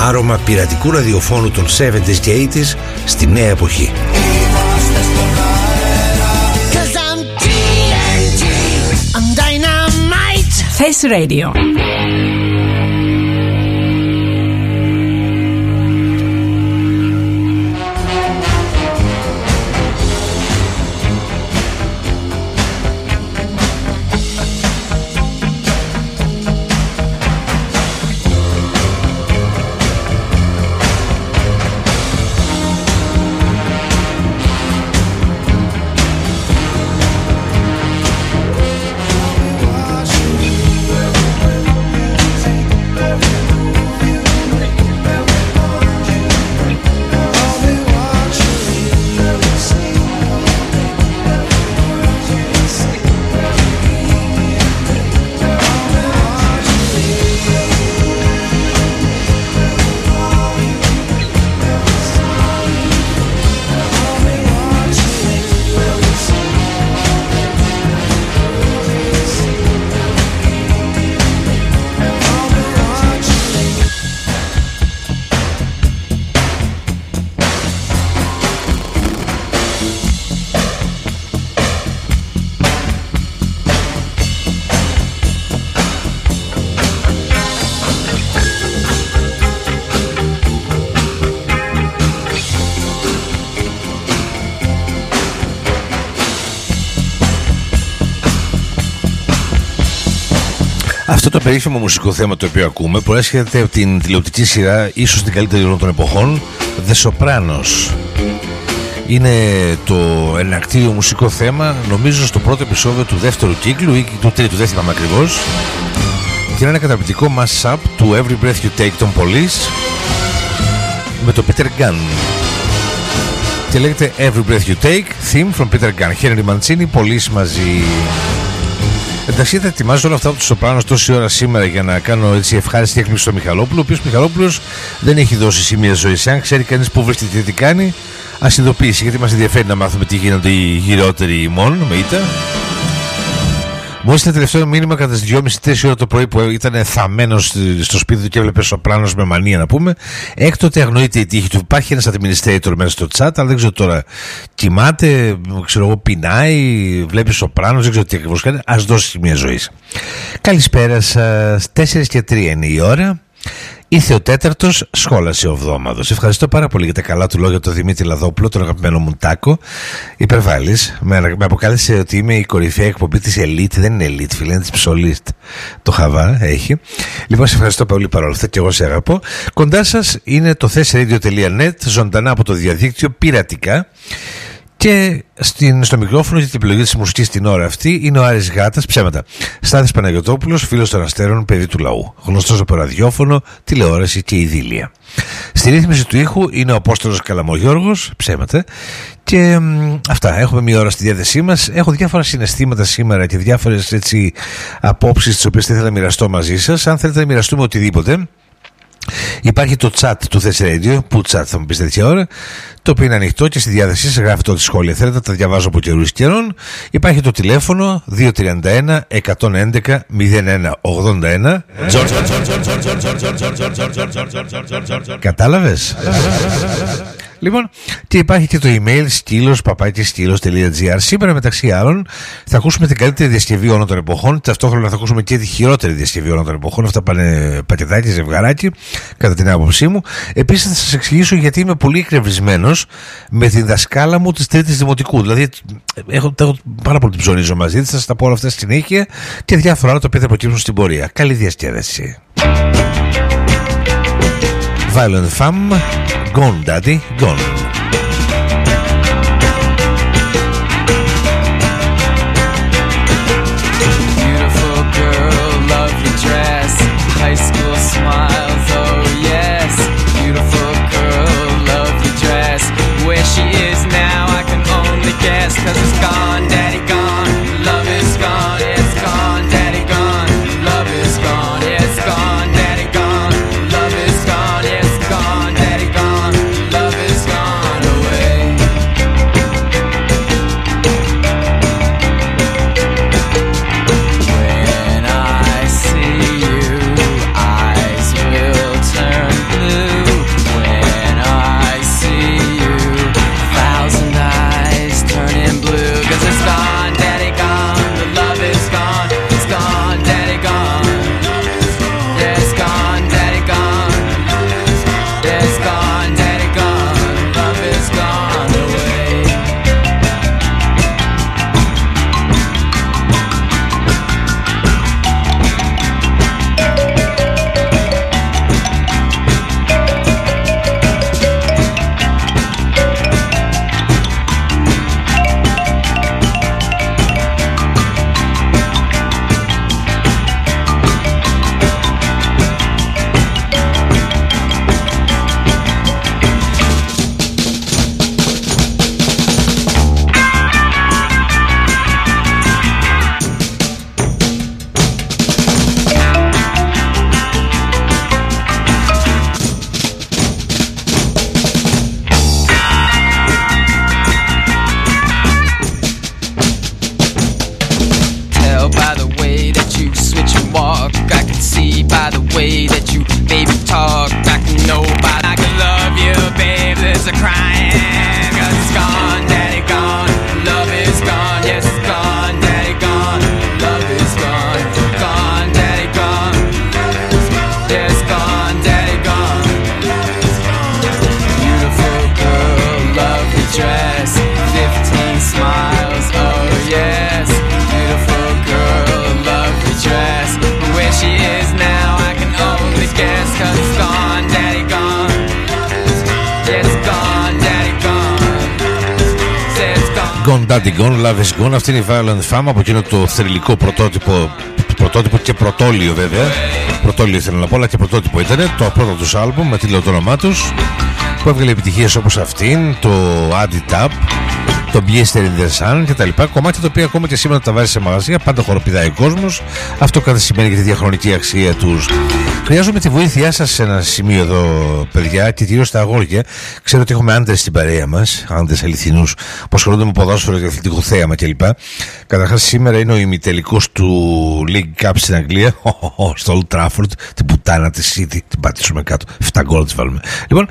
άρωμα πειρατικού ραδιοφώνου των 70s και 80s στη νέα εποχή. Face Radio. Αυτό το περίφημο μουσικό θέμα το οποίο ακούμε προέρχεται από την τηλεοπτική σειρά, ίσως την καλύτερη όλων των εποχών, The Sopranos. Είναι το ενακτήριο μουσικό θέμα, νομίζω στο πρώτο επεισόδιο του δεύτερου κύκλου ή του τρίτου, δεν θυμάμαι ακριβώς. Και είναι ένα καταπληκτικό mash-up του Every Breath You Take των Police με το Peter Gunn. Και λέγεται Every Breath You Take, theme from Peter Gunn. Henry Mancini, Police μαζί. Εντάξει, θα ετοιμάζω όλα αυτά από τους Σοπράνος τόση ώρα σήμερα για να κάνω έτσι ευχάριστη έκπληξη στο Μιχαλόπουλο, ο οποίος Μιχαλόπουλος δεν έχει δώσει σημεία ζωής. Αν ξέρει κανείς που βρίσκεται, τι κάνει, ας ειδοποιήσει, γιατί μας ενδιαφέρει να μάθουμε τι γίνονται οι γυρεότεροι ημών με ήττα. Μόλις το τελευταίο μήνυμα κατά τις 2.30-3 ώρα το πρωί που ήταν θαμμένος στο σπίτι του και έβλεπε Σοπράνος με μανία να πούμε, έκτοτε αγνοείται η τύχη του. Υπάρχει ένας administrator μέσα στο chat, αλλά δεν ξέρω τώρα, κοιμάται, ξέρω εγώ, πεινάει, βλέπει Σοπράνος, δεν ξέρω τι ακριβώς κάνει. Ας δώσει σημεία ζωής. Καλησπέρα σας, 4:03 είναι η ώρα. Ήρθε ο τέταρτος, σχόλασε ο εβδόμαδος. Ευχαριστώ πάρα πολύ για τα καλά του λόγια του Δημήτρη Λαδόπουλο, τον αγαπημένο μου Τάκο. Υπερβάλλεις. Με αποκάλεσε ότι είμαι η κορυφαία εκπομπή της Elite. Δεν είναι Elite, φίλε, είναι της Ψολίστ. Το Χαβά έχει. Λοιπόν, σε ευχαριστώ πολύ παρόλα αυτά και εγώ σε αγαπώ. Κοντά σας είναι το thesradio.net, ζωντανά από το διαδίκτυο, πειρατικά. Και στο μικρόφωνο για την επιλογή της μουσικής την ώρα αυτή είναι ο Άρης Γάτας, ψέματα. Στάθης Παναγιωτόπουλος, φίλος των αστέρων, παιδί του λαού. Γνωστός από ραδιόφωνο, τηλεόραση και ειδήλια. Στη ρύθμιση του ήχου είναι ο Απόστολος Καλαμογιώργος, ψέματα. Και αυτά, έχουμε μία ώρα στη διάθεσή μας. Έχω διάφορα συναισθήματα σήμερα και διάφορες έτσι απόψεις τις οποίες θα ήθελα να μοιραστώ μαζί σας. Αν θέλετε να μοιραστούμε οτιδήποτε, υπάρχει το chat του Thess Radio, που chat θα μου πείτε τέτοια ώρα, το οποίο είναι ανοιχτό και στη διάθεσή σας, γράφετε ό,τι σχόλια θέλετε, τα διαβάζω από καιρούς καιρών. Υπάρχει το τηλέφωνο 231 111 0181. Κατάλαβες? Λοιπόν, και υπάρχει και το email skillos@skillos.gr. Σήμερα, μεταξύ άλλων, θα ακούσουμε την καλύτερη διασκευή όλων των εποχών. Ταυτόχρονα θα ακούσουμε και τη χειρότερη διασκευή όλων των εποχών. Αυτά πάνε πατεδάκι, ζευγαράκι, κατά την άποψή μου. Επίσης, θα σας εξηγήσω γιατί είμαι πολύ εκνευρισμένος με την δασκάλα μου της Τρίτης Δημοτικού. Δηλαδή, έχω πάρα πολύ ψωνίζω μαζί της. Θα σας τα πω όλα αυτά στη συνέχεια και διάφορα άλλα τα οποία θα προκύψουν στην πορεία. Καλή διασκέδαση. Violent Femme, Gone Daddy, Gone. Beautiful girl, lovely dress, high school smiles, oh yes. Beautiful girl, lovely dress, where she is now I can only guess, 'cause it's gone, daddy gone, love is gone, it's gone, daddy gone, love is gone, it's gone, daddy gone, love is gone, it's gone, daddy gone, love is gone. way that you baby talk. I can know about I can love you, babe. There's a crying, 'cause it's gone, daddy gone. Love is gone, yes it's gone, daddy gone. Love is gone, gone, daddy gone. Yes, gone, daddy gone. Beautiful girl, lovely dress, 15 smiles, oh yes. Beautiful girl, lovely dress. Where she is now, I can only guess. 'Cause it's gone, daddy gone. Yes, gone, daddy gone. Say it's gone. Gone, daddy gone, love is gone. Αυτή είναι η Violent Femmes από εκείνο το θρυλικό πρωτότυπο και πρωτόλιο βέβαια. Πρωτόλιο ήθελα να πω, αλλά και πρωτότυπο ήταν το πρώτο τους άλμπουμ με τίτλο το όνομά τους, που έβγαλε επιτυχίες όπως αυτήν, το Add It Up, το Blister in the Sun και τα λοιπά. Κομμάτια τα οποία ακόμα και σήμερα τα βάζει σε μαγαζιά, πάντα χοροπηδάει ο κόσμος. Αυτό κάτι σημαίνει για τη διαχρονική αξία τους. Χρειάζομαι τη βοήθειά σας σε ένα σημείο εδώ, παιδιά, και κυρίως τα αγόρια. Ξέρω ότι έχουμε άντρες στην παρέα μας, άντρες αληθινούς, που ασχολούνται με ποδόσφαιρο και αθλητικό θέαμα κλπ. Καταρχάς, σήμερα είναι ο ημιτελικός του League Cup στην Αγγλία, στο Old Trafford, την πουτάνα τη City, την πατήσουμε κάτω. 7 γκολ τις βάλουμε. Λοιπόν,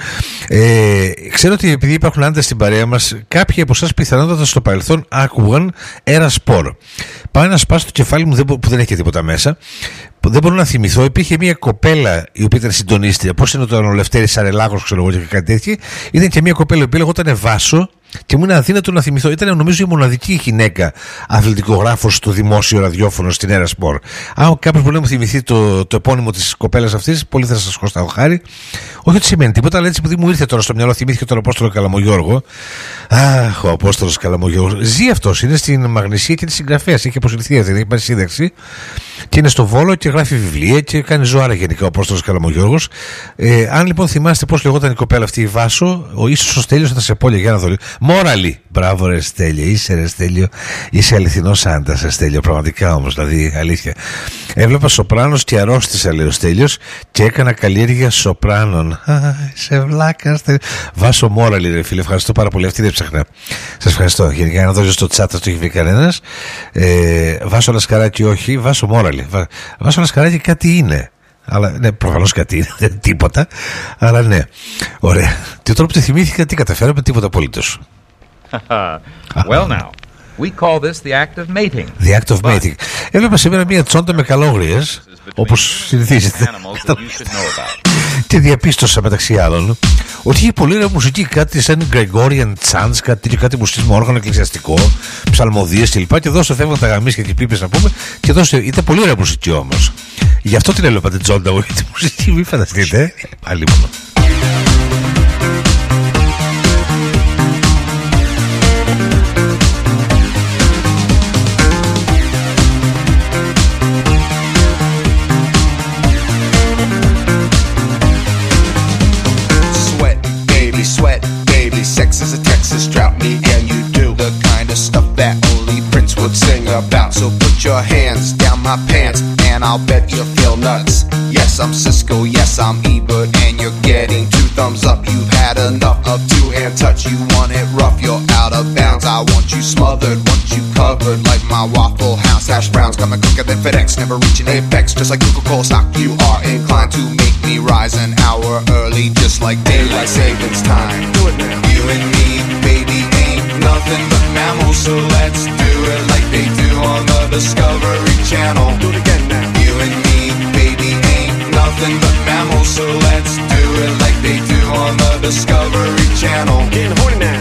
ξέρω ότι επειδή υπάρχουν άντρες στην παρέα μας, κάποιοι από εσάς πιθανότατα στο παρελθόν άκουγαν ένα σπορ. Πάω να σπάσω το κεφάλι μου που δεν έχει και τίποτα μέσα. Δεν μπορώ να θυμηθώ. Υπήρχε μια κοπέλα η οποία ήταν συντονίστρια. Πώς είναι ο Λευτέρης Αρελάγος, ξέρω εγώ, και κάτι τέτοιο. Ήταν και μια κοπέλα η οποία λεγόταν Βάσο και μου είναι αδύνατο να θυμηθώ. Ήταν νομίζω η μοναδική γυναίκα αθλητικογράφος στο δημόσιο ραδιόφωνο στην Έρα Σπορ. Αν κάποιος μπορεί να μου θυμηθεί το επώνυμο της κοπέλας αυτής, πολύ θα σας χωστάω χάρη. Όχι ότι σημαίνει τίποτα, αλλά έτσι επειδή μου ήρθε τώρα στο μυαλό, θυμήθηκε τον Απόστολο Καλαμογιώργο. Αχ, ο Απόστολος Καλαμογιώργος. Ζει αυτός, είναι στην Μαγνησία και είναι συγγραφέας. Έχει αποσυρθεί, δεν έχει πάρει σύνταξη. Και είναι στο Βόλο και γράφει βιβλία και κάνει ζωάρα γενικά ο Απόστολος Καλαμογιώργος. Αν λοιπόν θυμάστε πώς λεγόταν η κοπέλα αυτή η Βάσο, ίσως ο Στέλιος θα σε πόλια για να δω. Μόραλη! Μπράβο, ρε Στέλιο, είσαι ρε Στέλιο, είσαι αληθινός άντρας, ρε Στέλιο, πραγματικά όμως, δηλαδή αλήθεια. Έβλεπα Σοπράνος και αρρώστησα, λέει ο Στέλιος, και έκανα καλλιέργεια Σοπράνων. Σε βλάκα, Στέλιο. Βάσο Μόραλη, ρε φίλε, ευχαριστώ πάρα πολύ. Αυτή δεν ψαχνά. Σας ευχαριστώ. Γενικά να δώσει στο chat, το έχει βρει κανένας. Βάσο Λασκαράκη, όχι, Βάσο Μόραλη. Βάσο Λασκαράκη κάτι είναι. Αλλά ναι, προφανώς κάτι είναι, δεν τίποτα. Αλλά ναι, ωραία. Και τώρα που τη θυμήθηκα, τι καταφέραμε, τίποτα απολύτως. Well now, we call this the act of mating. The act of mating. Έβλεπα σήμερα μια τσόντα με καλόγριες, όπως συνηθίζεται. Και διαπίστωσα μεταξύ άλλων ότι είχε πολύ ωραία μουσική, κάτι σαν Gregorian chants, κάτι μουσική με όργανο εκκλησιαστικό, ψαλμοδίες κλπ. Και εδώ στο φεύγαν τα γαμίσια και πίπες να πούμε. Και εδώ ήταν πολύ ωραία μουσική όμως. Γι' αυτό την έβλεπα την τσόντα εγώ, γιατί μουσική μην φανταστείτε. Άλλη μόνο. Sex is a Texas drought, me and you do the kind of stuff that only Prince would sing about. So put your hands down my pants and I'll bet you'll feel nuts. Yes, I'm Cisco, yes, I'm Ebert, and you're getting 2 thumbs up. You've had enough of 2-hand touch. You want it rough, you're out of bounds. I want you smothered, want you covered like my Waffle House hash browns. Coming quicker than FedEx, never reaching apex. Just like Coca-Cola stock, you are inclined to make me rise an hour early, just like daylight savings time. Do it now. You and me, baby, ain't nothing but mammals, so let's do it like they do on the Discovery Channel. Do it again now. You and me, baby, ain't nothing but mammals, so let's do it like they do on the Discovery Channel. Getting horny now.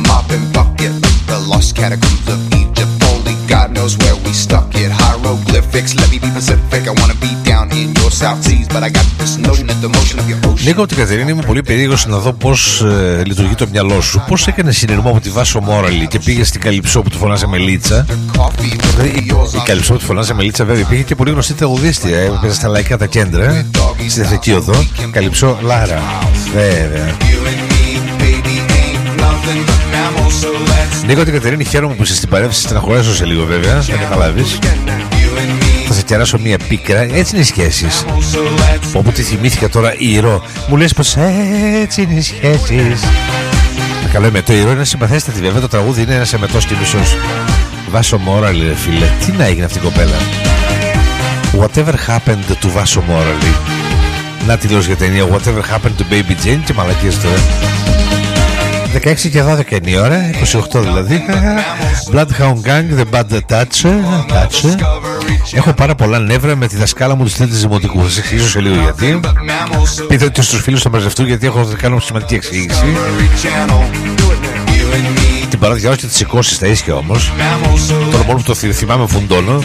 Catacombs of Egypt, only God knows where we stuck it. Hieroglyph fix. Let me be Pacific. I wanna be down in your South Seas, but I got this notion that the motion of your ocean. Νίκο, την Κατερίνη, είμαι πολύ περίεργος να δω πώς λειτουργεί το μυαλό σου. Πώς έκανε συνειρμό από τη Βάσο Μόραλη και πήγε στην Καλυψό που του φωνάζε Μελίτσα. Η Καλυψό που του φωνάζε Μελίτσα, βέβαια, πήγε και πολύ γνωστή τραγουδίστρια. Έπαιζε στα λαϊκά τα κέντρα, στη Δευτική Οδό. Καλυψό Λάρα. Βέβαια. Νίκο, την Κατερίνη, χαίρομαι που είσαι στην παρέμβαση. Στεναχωρέσω σε λίγο, βέβαια, θα καταλάβεις. Θα σε κεράσω μία πίκρα. Έτσι είναι οι σχέσεις. Όπου τη θυμήθηκα τώρα ήρω. Μου λες πως έτσι είναι οι σχέσεις. Καλό είμαι. Το ήρω είναι συμπαθέστατη, βέβαια. Το τραγούδι είναι ένας εμετός και μισός. Βάσο Μόραλη, ρε φίλε. Τι να έγινε αυτή η κοπέλα. Whatever happened to Βάσο Μόραλη. Να τη λέω για ταινία. Whatever happened to Baby Jane. Και μαλακίες τώρα. 16 και 12 είναι η ώρα, 28 δηλαδή. Bloodhound Gang, The Bad Touch. Έχω πάρα πολλά νεύρα με τη δασκάλα μου της τρίτης δημοτικού. Θα σας εξηγήσω σε λίγο γιατί. Πείτε ότι στους φίλους θα μαζευτούν, γιατί έχω κάνει σημαντική εξήγηση. Την παραδιάω και τις σηκώσεις στα ίσια όμως. Τώρα μόνο που το θυμάμαι φουντώνω.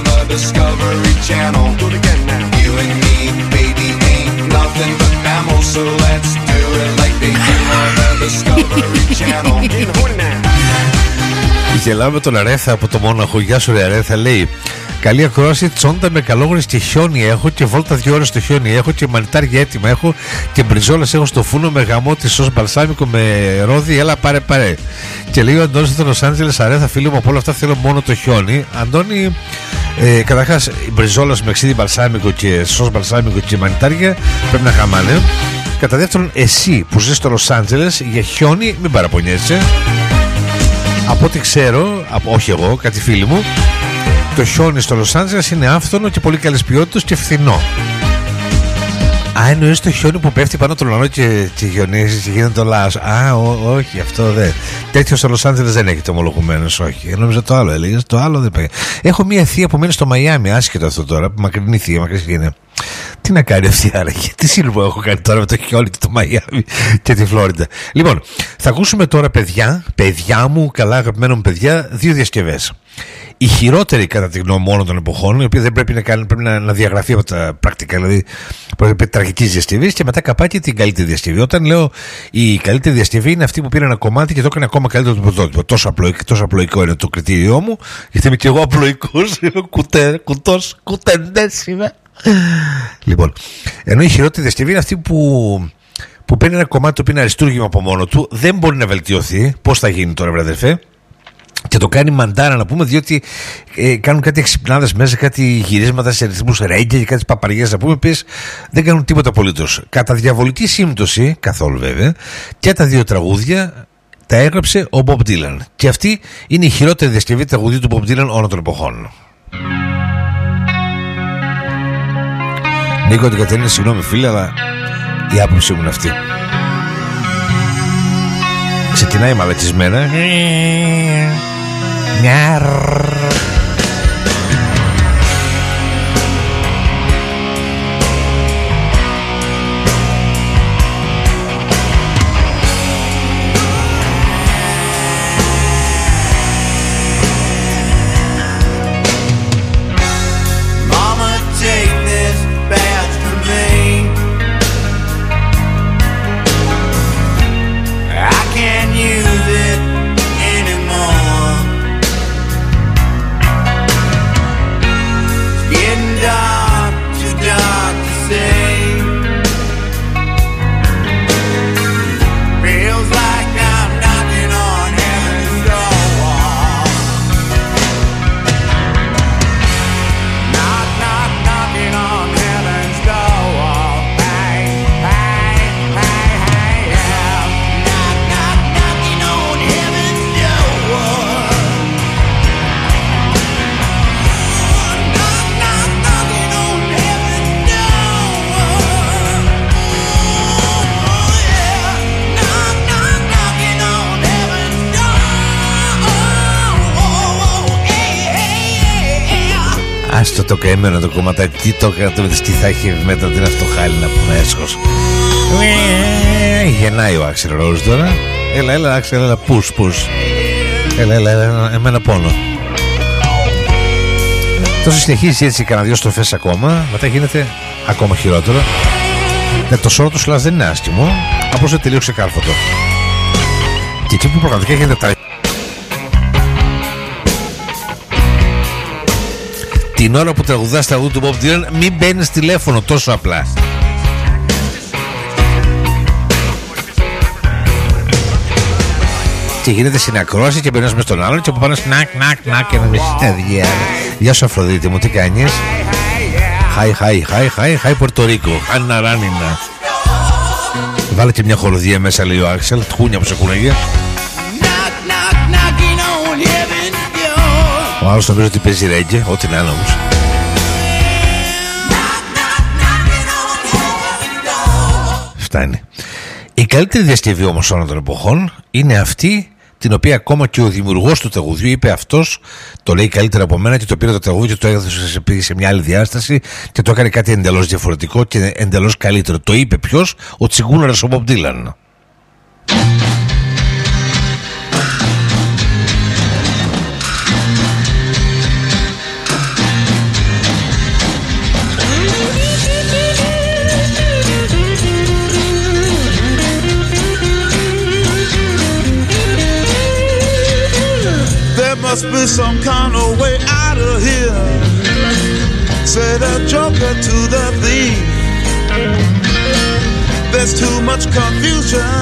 Γελάμε τον Αρέθα από το Μόναχο. Γεια σου ρε Αρέθα, λέει. Καλή ακρόαση, τσόντα με καλόγρες και χιόνι έχω και βόλτα 2 ώρες στο χιόνι έχω και μανιτάρια έτοιμα έχω και μπριζόλες έχω στο φούνο με γαμό τη σως μπαλσάμικο με ρόδι, έλα πάρε. Και λέει ο Αντώνης στο Λος Άντζελες, Αρέθα φίλο μου, από όλα αυτά θέλω μόνο το χιόνι. Αντώνη, καταρχάς μπριζόλες με ξύδι μπαλσάμικο και σως μπαλσάμικο και μανιτάρια πρέπει να χαμάνε. Κατά δεύτερον, εσύ που ζεις στο Λος Άντζελες, για χιόνι μην παραπονιέσαι. Από ό,τι ξέρω, όχι εγώ, κάτι φίλοι μου, το χιόνι στο Λος Άντζελες είναι άφθονο και πολύ καλής ποιότητας και φθηνό. Α, εννοείς το χιόνι που πέφτει πάνω τον ουρανό και χιονίζει και γίνεται το λάθος. Α, όχι, αυτό δεν. Τέτοιο στο Λος Άντζελες δεν έχετε ομολογουμένως, όχι. Νόμιζα το άλλο έλεγες, το άλλο δεν πάει. Έχω μία θεία που μένει στο Μαϊάμι, άσχετο αυτό τώρα, μακρινή θεία, μακρινή είναι. Τι να κάνει αυτή άραγε, τι σύλλογο έχω κάνει τώρα με το χιόνι και το Μαϊάμι και τη Φλόριντα. Λοιπόν, θα ακούσουμε τώρα παιδιά μου, καλά αγαπημένα μου παιδιά, 2 διασκευές. Η χειρότερη κατά τη γνώμη όλων των εποχών, η οποία δεν πρέπει να διαγραφεί από τα πρακτικά, δηλαδή τραγικής διασκευής, και μετά καπάκι την καλύτερη διασκευή. Όταν λέω η καλύτερη διασκευή είναι αυτή που πήρε ένα κομμάτι και το έκανε ακόμα καλύτερο το πρωτότυπο. Τόσο απλοϊκό είναι το κριτήριό μου, γιατί είμαι και εγώ απλοϊκός, κουτεντές είμαι. Λοιπόν, ενώ η χειρότερη διασκευή είναι αυτή που παίρνει ένα κομμάτι το οποίο είναι αριστούργημα από μόνο του, δεν μπορεί να βελτιωθεί. Πώς θα γίνει τώρα, βραδερφέ? Και το κάνει μαντάρα, να πούμε, διότι κάνουν κάτι εξυπνάδες μέσα, κάτι γυρίσματα σε ρυθμούς ρέγγια και κάτι παπαριές, να πούμε, επίσης δεν κάνουν τίποτα απολύτως. Κατά διαβολική σύμπτωση, καθόλου βέβαια, και τα 2 τραγούδια τα έγραψε ο Bob Dylan. Και αυτή είναι η χειρότερη διασκευή τραγουδίου του Bob Dylan όλων των εποχών. Νίκο, την Κατερίνα, συγγνώμη φίλε, αλλά η άποψή μου είναι αυτή. Ξεκινάει μαλακισμένα. Άστο το καημένο το κομματάκι, τι το έκανα, τι θα έχει μετά την αυτοχάλη να πούμε έσχος. Γεννάει ο Άξελ Ρόζ τώρα. Έλα Άξελ, έλα πους. Έλα, εμένα πόνο. Αυτό συνεχίζει έτσι κανένα δυο στροφές ακόμα. Μετά γίνεται ακόμα χειρότερο. Το σώρο του Σλάς δεν είναι άσχημο, απλώς είναι τελείως ξεκάρφωτο. Και εκεί που πραγματικά έχετε τα... Την ώρα που τραγουδάς τραγούδι του Bob Dylan, μην μπαίνεις τηλέφωνο, τόσο απλά. Και γίνεται συνακρόαση και μπαίνεις μες στον άλλον και από πάνω νακ και να δεις. Γεια σου Αφροδίτη μου, τι κάνεις? Χάι Πορτορίκο, Χάννα Ράνινα. Βάλε και μια χοροδία μέσα, λέει ο Άξελ, τχούνια που σε κούναγε. Ο άλλος νομίζω ότι παίζει ρέγγε, ό,τι να είναι όμως. Φτάνει. Η καλύτερη διασκευή όμως όλων των εποχών είναι αυτή την οποία ακόμα και ο δημιουργός του τραγουδιού είπε αυτός, το λέει καλύτερα από μένα, και το πήρε το τραγούδι και το έδωσε σε μια άλλη διάσταση και το έκανε κάτι εντελώς διαφορετικό και εντελώς καλύτερο. Το είπε ποιος? Ο τσιγκούναρας ο Bob Dylan. Must be some kind of way out of here, said a joker to the thief. There's too much confusion,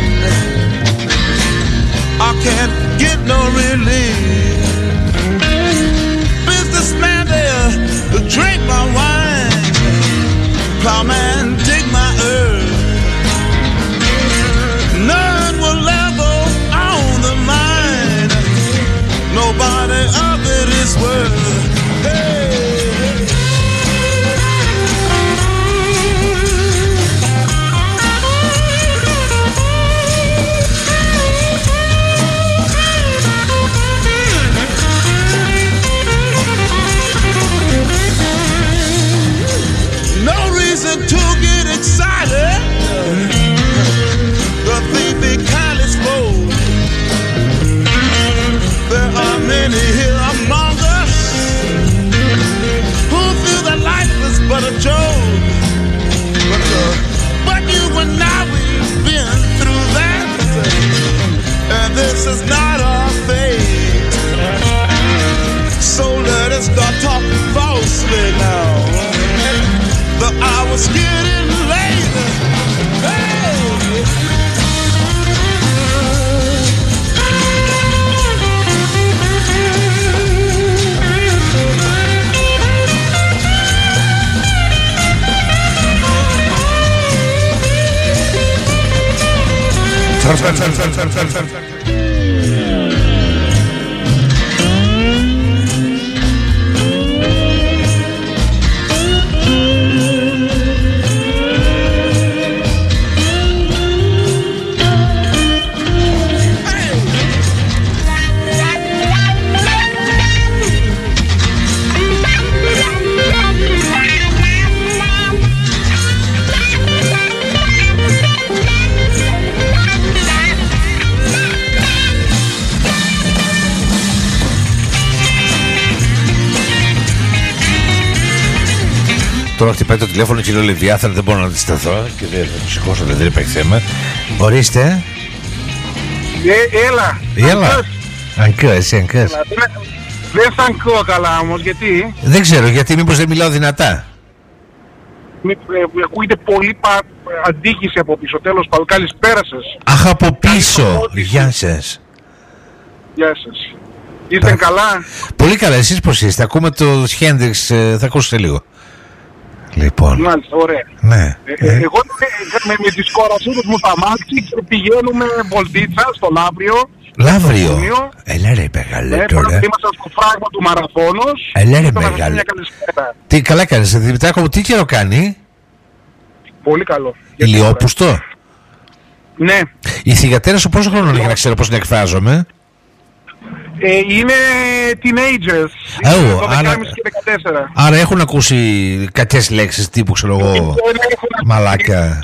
I can't get no relief. Businessman there, drink my wine. Plowman, dig my earth. None will level on the mine. Nobody of it is worth. Hey. No reason to get excited. The thief be kindly spoke. There are many here among us who feel that life is but a joke. But you and I, we've been through that, and this is not our fate. So let us start talking falsely now. The hour's getting late. Hey! Τώρα χτυπάει το τηλέφωνο, κύριο Λεβιάθαν, δεν μπορώ να αντισταθώ και δεν θα το σηκώσω, δεν υπάρχει θέμα. Ορίστε. Έλα. Αγκώ, εσύ αγκώς. Δεν σ' ακούω καλά όμως, γιατί? Δεν ξέρω, γιατί μήπως δεν μιλάω δυνατά. Ακούγεται πολύ αντίχηση από πίσω. Τέλος πάντων, καλησπέρα σας. Αχ, από πίσω. Γεια σας. Γεια σας. Είστε καλά? Πολύ καλά, εσείς πώς είστε? Ακούμε το Χέντριξ, θα ακούσετε λίγο. Λοιπόν. Μάλιστα, ωραία. Ναι. Εγώ με τις κορασίδες μου τα μάξι πηγαίνουμε βολτίτσα στο Λαύριο. Λαύριο. Έλα ρε μεγάλε τώρα. Είμαστε στο φράγμα του μαραθώνος. Έλα ρε μεγάλε. Τι καλά κάνεις, Δημητράκο μου, τι καιρό κάνει? Πολύ καλό. Ηλιόπουστο. Ναι. Η θυγατέρα σου πόσο χρόνο είναι για να ξέρω πώς την εκφράζομαι? Είναι teenagers. Oh, 12,5 και 14. Άρα έχουν ακούσει κακές λέξεις τύπου, ξέρω εγώ, μαλάκα.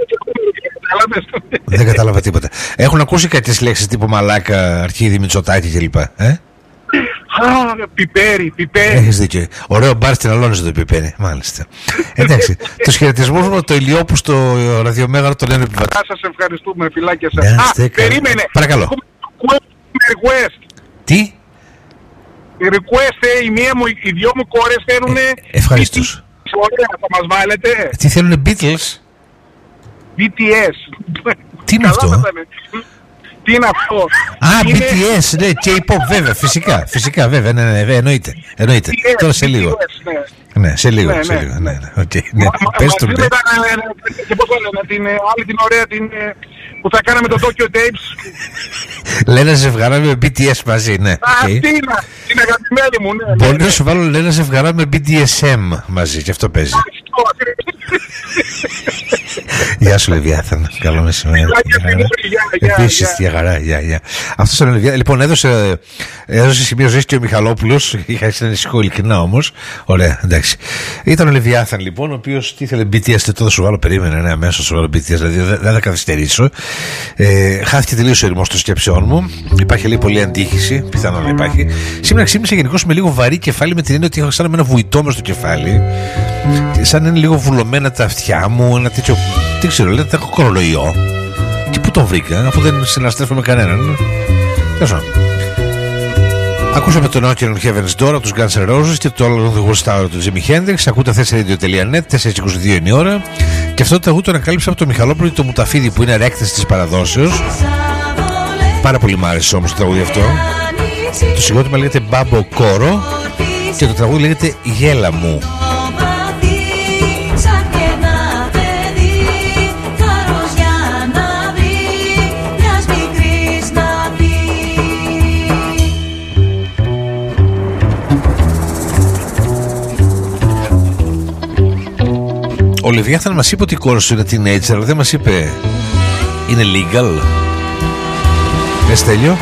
Δεν κατάλαβα τίποτα. Έχουν ακούσει κακές λέξεις τύπου μαλάκα, αρχίδι, Μητσοτάκη κλπ. πιπέρι. Έχεις δίκιο. Ωραίο μπαρ στην Αλόνιζο το πιπέρι. Μάλιστα. Εντάξει. Τους χαιρετισμούς μου το Ηλιόπου στο ραδιομέγαρο τον λένε επιβατή. Σας ευχαριστούμε, φιλάκια σας. Περίμενε. Παρακαλώ. Request. Τι? Request, οι δυο μου κόρες θέλουν. Ευχαριστούς. Ωραία, θα μας βάλετε. Τι θέλουνε Beatles? BTS. Τι είναι αυτό? Τι είναι αυτό? BTS, ναι, K-pop, βέβαια, φυσικά, βέβαια, ναι, εννοείται. Τώρα σε λίγο. Ναι, σε λίγο. Ναι, πες του, ναι. Και πώς θα λένε, την άλλη την ωραία, που θα κάναμε το Tokyo Tapes. Λένα ζευγαρά με BTS μαζί, ναι. Αυτή είναι αγαπημένη μου, ναι. Μπορεί να σου βάλω Λένα ζευγαρά με BDSM μαζί και αυτό παίζει. Γεια σου Λεβιάθαν, καλό μεσημέρι. Επίσης, για χαρά, γεια. Αυτός ήταν ο Λεβιάθαν. Λοιπόν, έδωσε σημείο ζωής και ο Μιχαλόπουλος. Είχα συνεννησυχώ ειλικρινά όμως. Ωραία, εντάξει. Ήταν ο Λεβιάθαν λοιπόν, ο οποίος τι ήθελε BTS, τότε θα σου βάλω, περίμενε, ναι, αμέσως σου βάλω BTS, δηλαδή δεν θα καθυστερήσω. Χάθηκε τελείως ο ηρμός των σκέψεών μου. Υπάρχει λίγο πολλή αντίχηση, πιθανόν να υπάρχει. Σήμερα ξύπνησα γενικώς με λίγο βαρύ κεφάλι, με την έννοια ότι έχω σαν ένα βουητό μες στο κεφάλι. Σαν είναι λίγο βουλωμένα τα αυτιά μου, ένα τέτοιο. Τι ξέρω, λέτε, έχω κορονοϊό. Και πού τον βρήκα, αφού δεν συναστρέφω με κανέναν. Τέλος. Ακούσαμε τον Ocean Heaven's Door από τους Guns N' Roses και το άλλο The World Star του Jimi Hendrix. Ακούτε thesradio.net, 4:22 είναι η ώρα. Και αυτό το τραγούδι το ανακάλυψα από το Μιχαλόπουλο το Μουταφίδη, που είναι ρέκτες της παραδόσεως. Πάρα πολύ μ' άρεσε όμως το τραγούδι αυτό. Το συγκρότημα λέγεται Μπάμπο Κόρο και το τραγούδι λέγεται Γέλα μου. Ο Λεβιάθαν μας είπε ότι η κόρη σου είναι teenager, αλλά δεν μας είπε είναι legal. Στέλιο.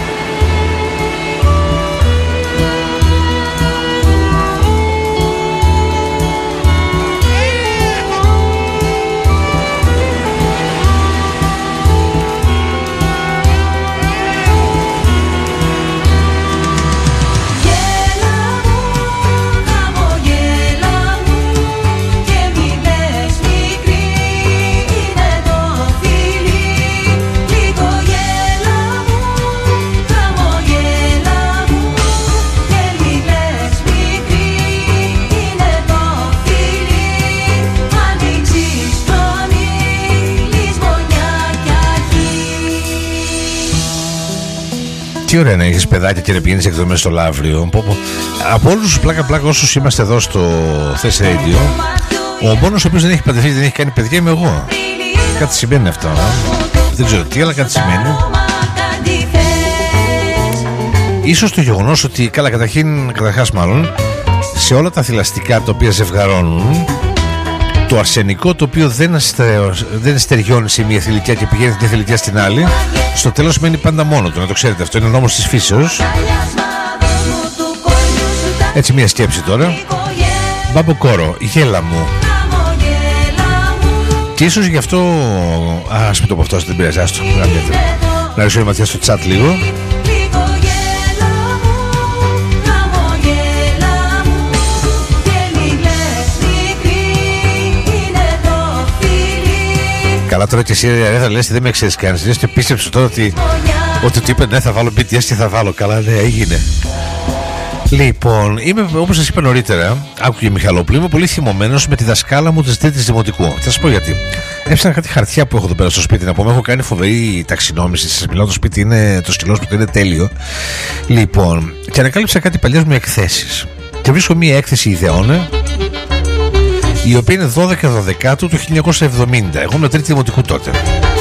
Τι ωραία να έχεις παιδάκια και να πηγαίνεις εκδρομές στο Λαύριο. Από όλους τους πλάκα όσους είμαστε εδώ στο Thess Radio, ο μόνος ο οποίος δεν έχει παντρευτεί, δεν έχει κάνει παιδιά είμαι εγώ. Κάτι σημαίνει αυτό. Δεν ξέρω τι, αλλά κάτι σημαίνει. Ίσως το γεγονός ότι, καταρχάς μάλλον, σε όλα τα θηλαστικά τα οποία ζευγαρώνουν, το αρσενικό το οποίο δεν στεριώνει σε μια θηλυκιά και πηγαίνει μια θηλυκιά στην άλλη, στο τέλος μένει πάντα μόνο του, να το ξέρετε αυτό, είναι ο νόμος της φύσεως. Έτσι μια σκέψη τώρα. Μπάμπο Κόρο, Γέλα μου. Και ίσως γι' αυτό, ας μην το πω αυτό, δεν πειράζει, άστο, να ρίξω η ματιά στο chat λίγο. Καλά τώρα και εσύ θα λες δεν με ξέρεις κανείς. Λες και πίστεψε τώρα ότι του είπε ναι θα βάλω BTS και θα βάλω. Καλά ναι έγινε. Λοιπόν, είμαι όπως σας είπα νωρίτερα, άκουγε Μιχαλόπουλο, είμαι πολύ θυμωμένος με τη δασκάλα μου της τρίτης δημοτικού. Θα σας πω γιατί. Έψανα κάτι χαρτιά που έχω εδώ πέρα στο σπίτι να πούμε. Έχω κάνει φοβερή ταξινόμηση. Σας μιλάω, το σπίτι είναι το σκυλό σπίτι, είναι τέλειο. Λοιπόν, και ανακάλυψα κάτι παλιές μου εκθέσεις. Και βρίσκω μία έκθεση ιδεών, η οποία είναι 12-12 του 1970. Εγώ ήμουν τρίτη δημοτικού τότε.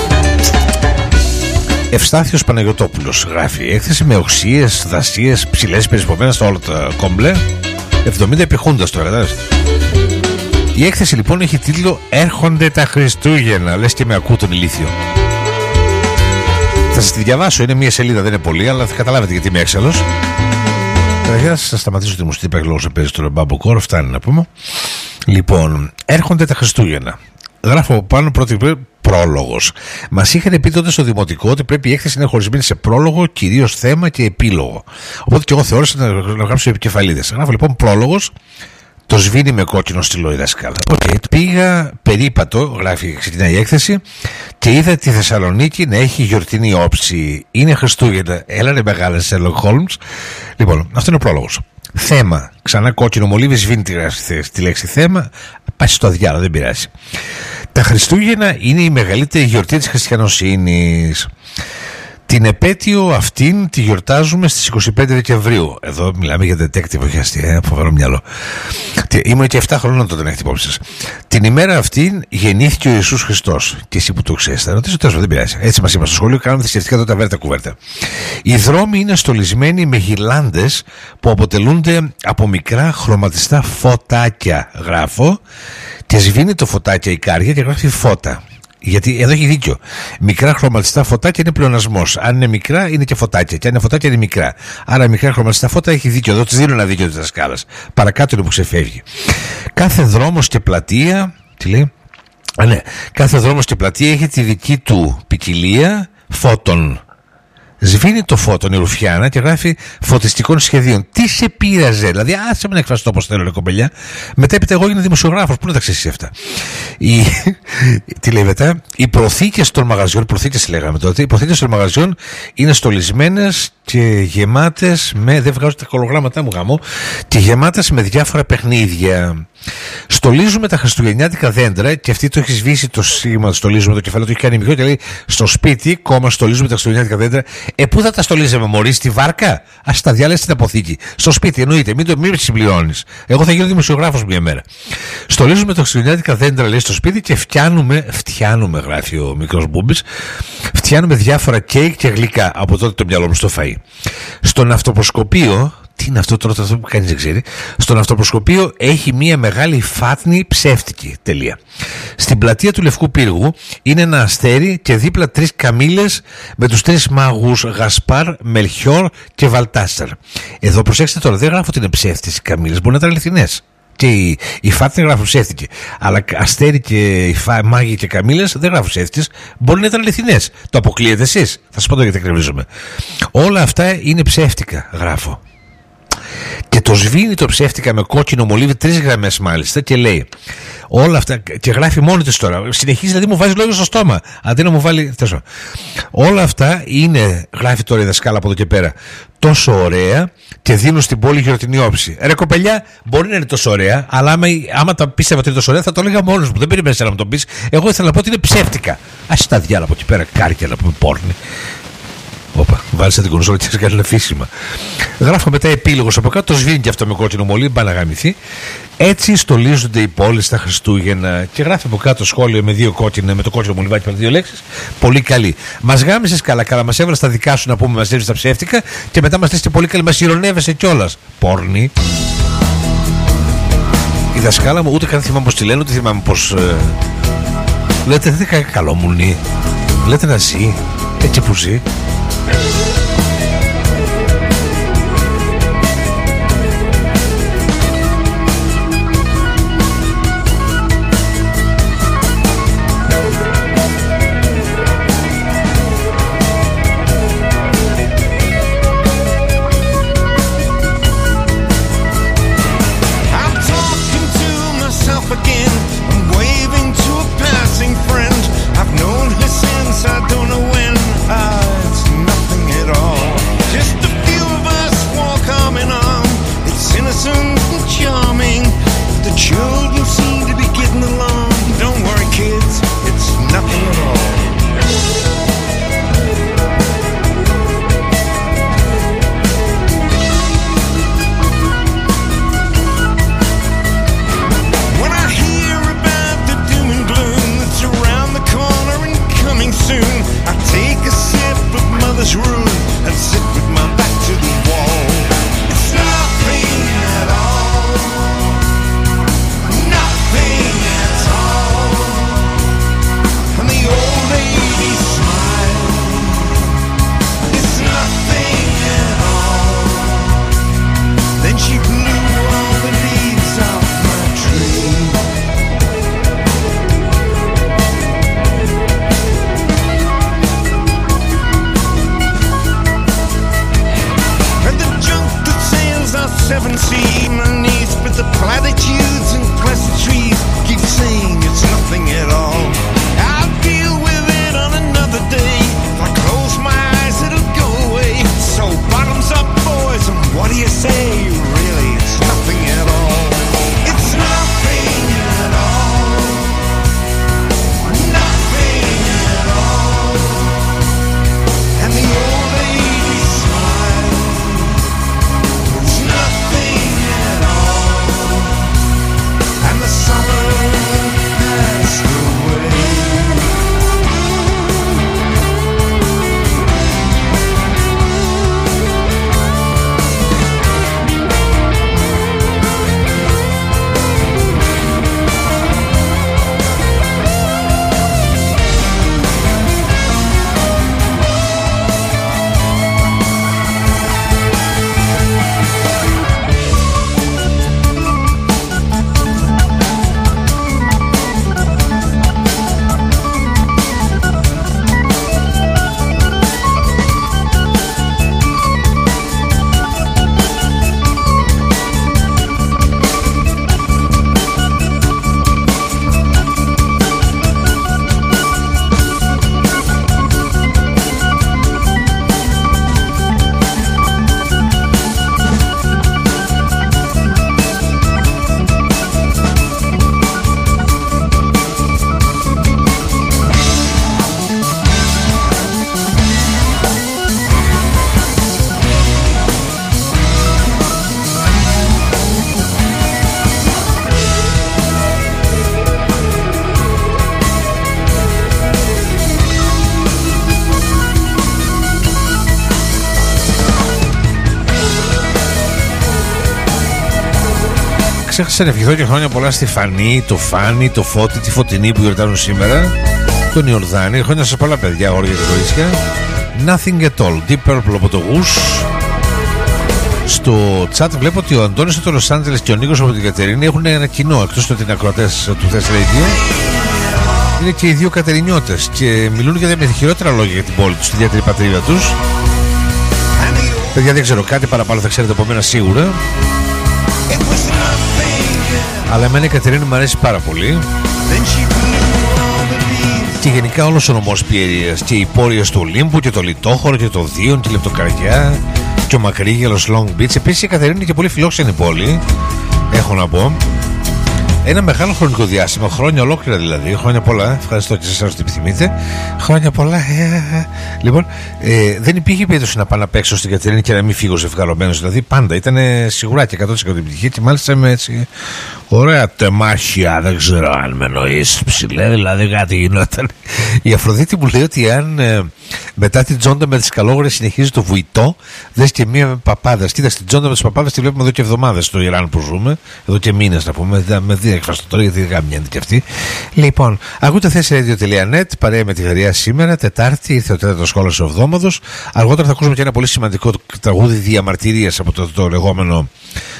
Ευστάθιος Παναγιωτόπουλος γράφει έκθεση με οξύες, δασίες, ψηλές περισπωμένα στα όλα τα κόμπλε. 70 επιχούντας τώρα. Η έκθεση λοιπόν έχει τίτλο «Έρχονται τα Χριστούγεννα». Λες και με ακούω τον ηλίθιο. Θα σας τη διαβάσω, είναι μία σελίδα, δεν είναι πολύ, αλλά θα καταλάβετε γιατί είμαι έξαλλος. Καταρχάς θα σταματήσω τη μουσική, υπάρχει λόγος να παίζει τώρα Μπάμπο Κόρο, φτάνει να πούμε. Λοιπόν, έρχονται τα Χριστούγεννα. Γράφω πάνω πρόλογος. Μας είχαν πει τότε στο δημοτικό ότι πρέπει η έκθεση να είναι χωρισμένη σε πρόλογο, κυρίως θέμα και επίλογο. Οπότε και εγώ θεώρησα να γράψω επικεφαλίδες. Γράφω λοιπόν πρόλογος. Το σβήνει με κόκκινο στυλό η δασκάλα. Πήγα περίπατο, γράφει, ξεκινάει η έκθεση, και είδα τη Θεσσαλονίκη να έχει γιορτινή όψη. Είναι Χριστούγεννα. Έλα ρε μεγάλε Sherlock Holmes. Λοιπόν, αυτό είναι ο πρόλογος. Θέμα. Ξανά κόκκινο μολύβι, σβήνει τη λέξη θέμα. Πάει στο διάλογο, δεν πειράζει. Τα Χριστούγεννα είναι η μεγαλύτερη γιορτή της χριστιανοσύνης. Την επέτειο αυτήν τη γιορτάζουμε στις 25 Δεκεμβρίου. Εδώ μιλάμε για detective, όχι αστεία, φοβερό μυαλό. Ήμουν και 7 χρόνων τότε, να έχετε υπόψη σας. Την ημέρα αυτήν γεννήθηκε ο Ιησούς Χριστός. Και εσύ που το ξέρεις, θα ρωτήσω τέλος, δεν πειράζει. Έτσι μας είπα στο σχολείο, κάναμε θρησκευτικά τότε αβέρτα κουβέρτα. Οι δρόμοι είναι στολισμένοι με γυρλάντες που αποτελούνται από μικρά χρωματιστά φωτάκια. Γράφω, και σβήνει το φωτάκια η κάρια και γράφει φώτα. Γιατί εδώ έχει δίκιο. Μικρά χρωματιστά φωτάκια είναι πλεονασμός. Αν είναι μικρά, είναι και φωτάκια. Και αν είναι φωτάκια, είναι μικρά. Άρα, μικρά χρωματιστά φώτα έχει δίκιο. Εδώ της δίνω ένα δίκιο της δασκάλας. Παρακάτω είναι που ξεφεύγει. Κάθε δρόμος και πλατεία. Τι λέει? Ναι. Κάθε δρόμος και πλατεία έχει τη δική του ποικιλία φώτων. Σβήνει το φώτον η Ρουφιάνα και γράφει φωτιστικών σχεδίων. Τι σε πείραζε, δηλαδή, άσε με να εκφραστώ όπως θέλω, ρε κομπελιά. Μετά έπειτα εγώ γίνω δημοσιογράφος. Πού να τα ξέρεις αυτά? Τι λέει μετά? Οι προθήκες των μαγαζιών, προθήκες λέγαμε τότε, οι προθήκες των μαγαζιών είναι στολισμένες και γεμάτες με. Δεν βγάζω τα κολογράμματά μου, γάμο. Και γεμάτες με διάφορα παιχνίδια. Στολίζουμε τα χριστουγεννιάτικα δέντρα, και αυτή το έχει σβήσει το σήμα. Στολίζουμε το κεφάλι, το έχει κάνει μικρό και λέει στο σπίτι, κόμμα στολίζουμε τα χριστουγεννιάτικα δέντρα. Πού θα τα στολίζαμε, μωρή, στη βάρκα? Ας τα διάλεσε στην αποθήκη. Στο σπίτι, εννοείται, μην συμπληρώνεις. Εγώ θα γίνω δημοσιογράφος μια μέρα. Στολίζουμε τα χριστουγεννιάτικα δέντρα, λέει, στο σπίτι, και φτιάνουμε, γράφει ο μικρός Μπούμπης, φτιάνουμε διάφορα κέικ και γλυκά. Από τότε το μυαλό μου στο φαΐ. Στον αυτοπροσκοπείο. Τι είναι αυτό τώρα, αυτό που κανείς δεν ξέρει? Στον αυτοπροσκοπείο έχει μία μεγάλη φάτνη ψεύτικη. Τελεία. Στην πλατεία του Λευκού Πύργου είναι ένα αστέρι και δίπλα 3 καμήλες με τους 3 μάγους Γασπάρ, Μελχιόρ και Βαλτάσαρ. Εδώ προσέξτε τώρα, δεν γράφω ότι είναι ψεύτες οι καμήλες, μπορεί να ήταν αληθινές. Και η φάτνη γράφω ψεύτικη. Αλλά αστέρι και μάγοι και καμήλες δεν γράφω ψεύτικες, μπορεί να ήταν αληθινές. Το αποκλείετε εσείς? Θα σας πω το γιατί κρεμίζομαι. Όλα αυτά είναι ψεύτικα, γράφω. Και το σβήνει το ψεύτικα με κόκκινο μολύβι, 3 γραμμές μάλιστα, και λέει όλα αυτά. Και γράφει μόνη της τώρα. Συνεχίζει, δηλαδή μου βάζει λόγια στο στόμα. Αντί να μου βάλει. Όλα αυτά είναι, γράφει τώρα η δασκάλα από εδώ και πέρα, τόσο ωραία και δίνουν στην πόλη γιορτινή όψη. Ρε κοπελιά, μπορεί να είναι τόσο ωραία, αλλά άμα τα πίστευα ότι είναι τόσο ωραία, θα το έλεγα μόνος μου. Δεν περιμένεις να μου το πεις. Εγώ ήθελα να πω ότι είναι ψεύτικα. Ας τα διάλα από εκεί πέρα, κάρκια να πούμε πόρνη. Όπα, βάλισα την κονσόλα και έκανε αφήσιμα. Γράφω μετά επίλογος από κάτω, το σβήνει και αυτό με κόκκινο μολύβι, μπα να γαμηθεί. Έτσι στολίζονται οι πόλεις στα Χριστούγεννα. Και γράφει από κάτω σχόλιο με 2 κόκκινα, με το κόκκινο μολυβάκι με 2 λέξεις. Πολύ καλή. Μας γάμισες καλά, μας έβαλες τα δικά σου να πούμε, μας έβαλες τα ψεύτικα, και μετά μας λες και πολύ καλή, μας ηρωνεύεσαι κιόλας. Πόρνη. Η δασκάλα μου ούτε καν θυμάμαι πως τη λένε, ούτε θυμάμαι πως. Λέτε δεν είναι καλό μουνί. Λέτε να ζει, έτσι που ζει. I've known her since I don't know when. It's nothing at all. Ξέχασα να ευχηθώ και χρόνια πολλά στη Φανή, το Φάνη, το Φώτη, τη Φωτεινή που γιορτάζουν σήμερα, τον Ιορδάνη. Χρόνια σας πολλά, παιδιά, όρια και κορίτσια. Nothing at all, Deep Purple από το Γους. Στο chat βλέπω ότι ο Αντώνης από το Λος Άντζελες και ο Νίκος από την Κατερίνη έχουν ένα κοινό, εκτός ότι είναι ακροατές του Thess Radio. Είναι και οι δύο Κατερινιώτες και μιλούν για τα χειρότερα λόγια για την πόλη τους, τη ιδιαίτερη πατρίδα τους. Παιδιά, δεν ξέρω, κάτι παραπάνω θα ξέρετε από μένα σίγουρα. Αλλά εμένα η Κατερίνη μου αρέσει πάρα πολύ. Και γενικά όλος ο νομός Πιερίας και οι πόρειες του Ολύμπου και το Λιτόχωρο και το Δίον και η Λεπτοκαρδιά και ο Μακρύγελος Long Beach. Επίσης η Κατερίνη είναι και πολύ φιλόξενη πόλη, έχω να πω. Ένα μεγάλο χρονικό διάστημα, χρόνια ολόκληρα δηλαδή. Χρόνια πολλά, ευχαριστώ και εσάς ότι επιθυμείτε. Χρόνια πολλά. Λοιπόν, δεν υπήρχε περίπτωση να πάω να παίξω στην Κατερίνη και να μην φύγω ζευγαρωμένος. Δηλαδή πάντα ήταν σίγουρα και 100% επιτυχία και μάλιστα με έτσι ωραία τεμάχια. Δεν ξέρω αν με εννοείς ψηλέ, δηλαδή κάτι γινόταν. Η Αφροδίτη μου λέει ότι αν μετά την Τζόντα με τις καλόγρες συνεχίζει το βουητό, δες και μία με παπάδες. Κοίταξε, την Τζόντα με τις παπάδες τη βλέπουμε εδώ και εβδομάδες στο Ιράν που ζούμε, εδώ και μήνες να πούμε. Με δύο εκφραστώ τώρα γιατί δεν γαμιάνται και αυτή. Λοιπόν, ακούτε thessradio.net, παρέα με τη Γαριά σήμερα, Τετάρτη, ήρθε ο τέταρτος σχόλος εβδόμαδος. Αργότερα θα ακούσουμε και ένα πολύ σημαντικό τραγούδι διαμαρτυρίας από το λεγόμενο,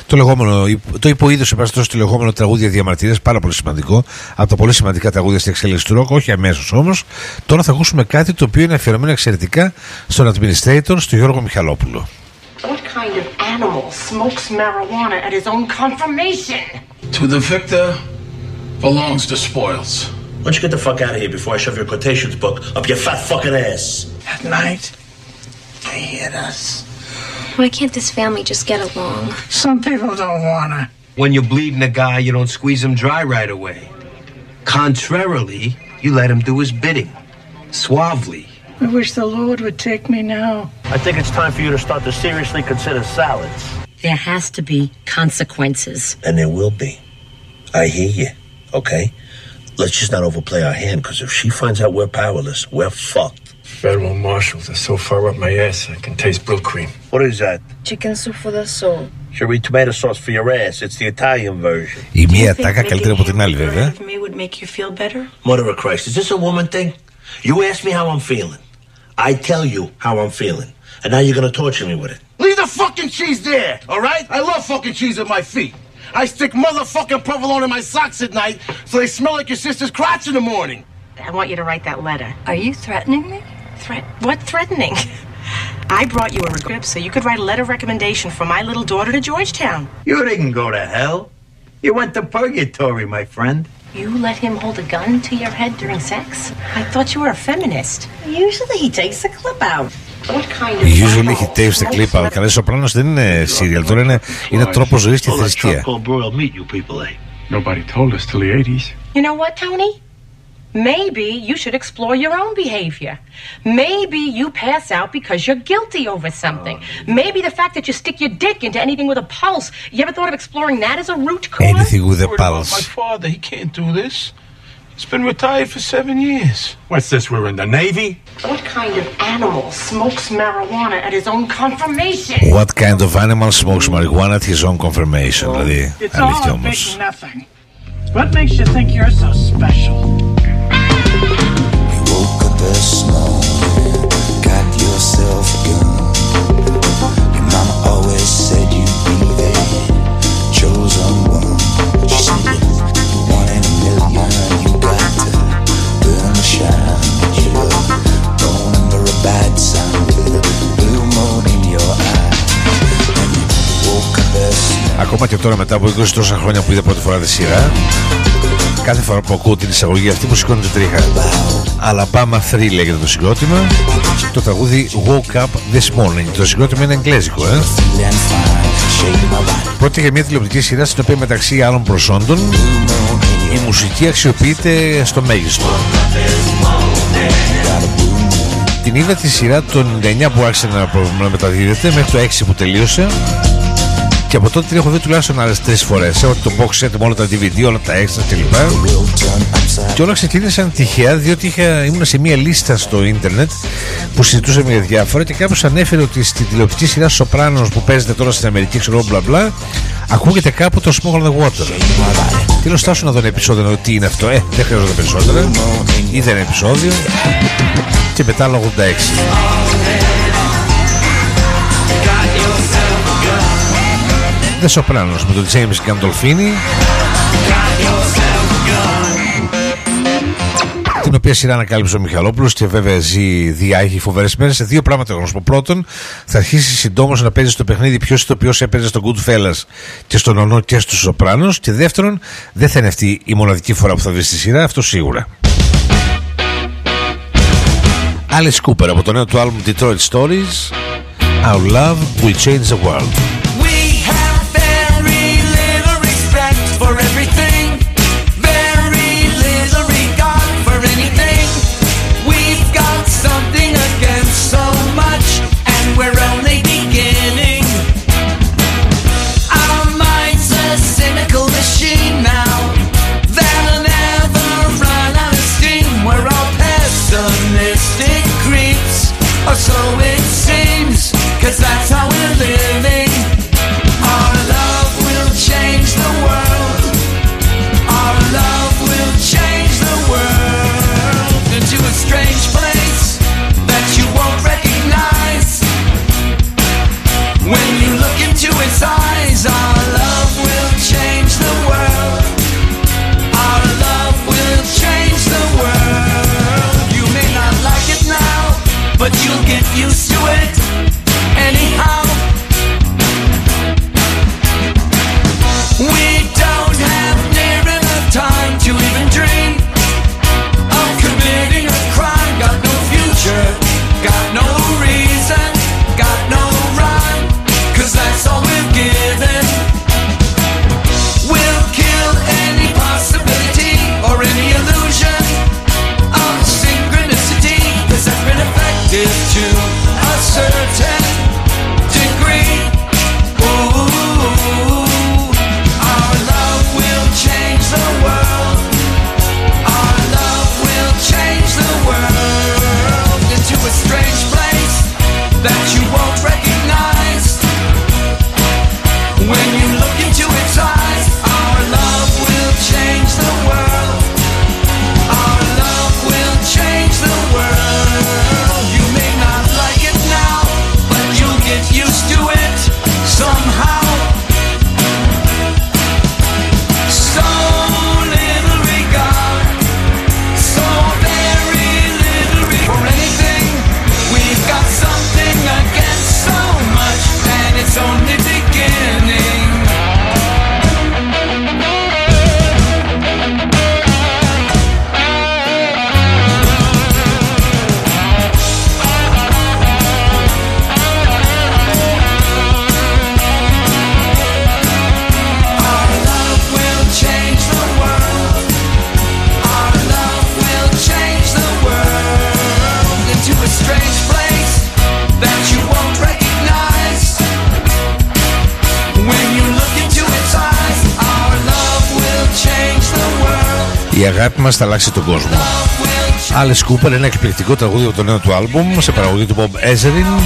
το υποείδος επάστος το λεγόμενο τραγούδια διαμαρτυρίας, πάρα πολύ σημαντικό, από τα πολύ σημαντικά τραγούδια στην εξέλιξη του ροκ, όχι αμέσως όμως. Τώρα θα ακούσουμε κάτι το οποίο είναι αφιερωμένο εξαιρετικά στον administrator, στον Γιώργο Μιχαλόπουλο. What kind of animal smokes marijuana at his own confirmation? To the victor belongs the spoils. Why don't you get the fuck out of here before I shove your quotations book up your fat fucking ass? At night, they hit us. Why can't this family just get along? Some people don't wanna. When you're bleeding a guy, you don't squeeze him dry right away. Contrarily, you let him do his bidding. Suavely. I wish the Lord would take me now. I think it's time for you to start to seriously consider salads. There has to be consequences. And there will be. I hear you. Okay? Let's just not overplay our hand, because if she finds out we're powerless, we're fucked. Federal marshals are so far up my ass I can taste Brill cream. What is that? Chicken soup for the soul. Cherry tomato sauce for your ass. It's the Italian version. Η μία τάκα καλύτερη από την άλλη βέβαια. Mother of Christ, is this a woman thing? You ask me how I'm feeling. I tell you how I'm feeling. And now you're gonna torture me with it. Leave the fucking cheese there, all right? I love fucking cheese at my feet. I stick motherfucking provolone in my socks at night so they smell like your sister's crotch in the morning. I want you to write that letter. Are you threatening me? What threatening? I brought you a script so you could write a letter of recommendation for my little daughter to Georgetown. You didn't go to hell. You went to purgatory, my friend. You let him hold a gun to your head during sex? I thought you were a feminist. Usually he takes the clip out. Usually he takes the clip out. Καλά, Σοπράνος δεν είναι serial, τώρα είναι τρόπος ζωής και θρησκεία. Nobody told us till the 80s. You know what, Tony? Maybe you should explore your own behavior. Maybe you pass out because you're guilty over something. Maybe the fact that you stick your dick into anything with a pulse. You ever thought of exploring that as a root cause? Anything with a pulse. My father, he can't do this. He's been retired for 7 years. What's this, we're in the Navy? What kind of animal smokes marijuana at his own confirmation? What kind of animal smokes marijuana at his own confirmation? Δηλαδή, αλήθεια όμως. It's all big nothing. What makes you think you're so special? Woke up this morning, got yourself a gun. Your mama always said you'd be there, chosen one. She said, 1 in a million, you got to burn the shine. You were born under a bad sun with a blue moon in your eye. And you woke up this morning. Ακόμα και τώρα μετά από 20 τόσα χρόνια που είδα πρώτη φορά τη σειρά, κάθε φορά που ακούω την εισαγωγή αυτή μου σηκώνει την τρίχα. Alabama 3 λέγεται το συγκρότημα. Το τραγούδι Woke Up This Morning. Το συγκρότημα είναι εγγλέζικο, Πρόκειται για μια τηλεοπτική σειρά στην οποία μεταξύ άλλων προσόντων η μουσική αξιοποιείται στο μέγιστο. Την είδα τη σειρά το 99 που άρχισε να μεταδίδεται μέχρι το 6 που τελείωσε. Και από τότε την έχω δει τουλάχιστον άλλες 3 φορές. Έχω το box set με όλα τα DVD, όλα τα extras κλπ. Και όλα ξεκίνησαν τυχαία, διότι ήμουν σε μια λίστα στο ίντερνετ που συζητούσε με διάφορα και κάποιος ανέφερε ότι στην τηλεοπτική σειρά Σοπράνος που παίζεται τώρα στην Αμερική, ξέρω μπλα μπλα, ακούγεται κάπου το Smoke on the Water. Τέλος φτάσω να δω ένα επεισόδιο, τι είναι αυτό, δεν χρειάζονται περισσότερα. Είδα ένα επεισόδιο και μετά άλλο 86. The Sopranos με τον James Gandolfini, την οποία σειρά ανακάλυψε ο Μιχαλόπουλος και βέβαια διάγει φοβερές μέρες. Σε 2 πράγματα έχω να σου πω. Πρώτον, θα αρχίσει συντόμως να παίζει στο παιχνίδι ποιος ηθοποιός έπαιζε στο Goodfellas και στον Ονό και στους Σοπράνος. Και δεύτερον, δεν θα είναι αυτή η μοναδική φορά που θα δεις τη σειρά, αυτό σίγουρα. Alice Cooper από το νέο του άλμπουμ Detroit Stories, Our Love Will Change the World. So it seems, 'cause that's how we're living. Our love will change the world. Our love will change the world into a strange place that you won't recognize. When you look into its eyes, our love will change the world. Our love will change the world. You may not like it now, but you'll get used to it anyhow. We don't have near enough time to even dream of committing a crime. Got no future, got no reason, got no rhyme, 'cause that's all we're given. We'll kill any possibility or any illusion of synchronicity, 'cause that's been effective to a certain degree. Ooh, our love will change the world. Our love will change the world into a strange place that you won't recognize. When you look into its eyes, our love will change the world. Our love will change the world. You may not like it now, but you'll get used to it somehow. So little regard, so very little for anything. We've got something against so much, and it's only beginning. Η αγάπη μας θα αλλάξει τον κόσμο. Alice Cooper, ένα εκπληκτικό τραγούδι από το νέο του άλμπουμ σε παραγωγή του Bob Ezrin.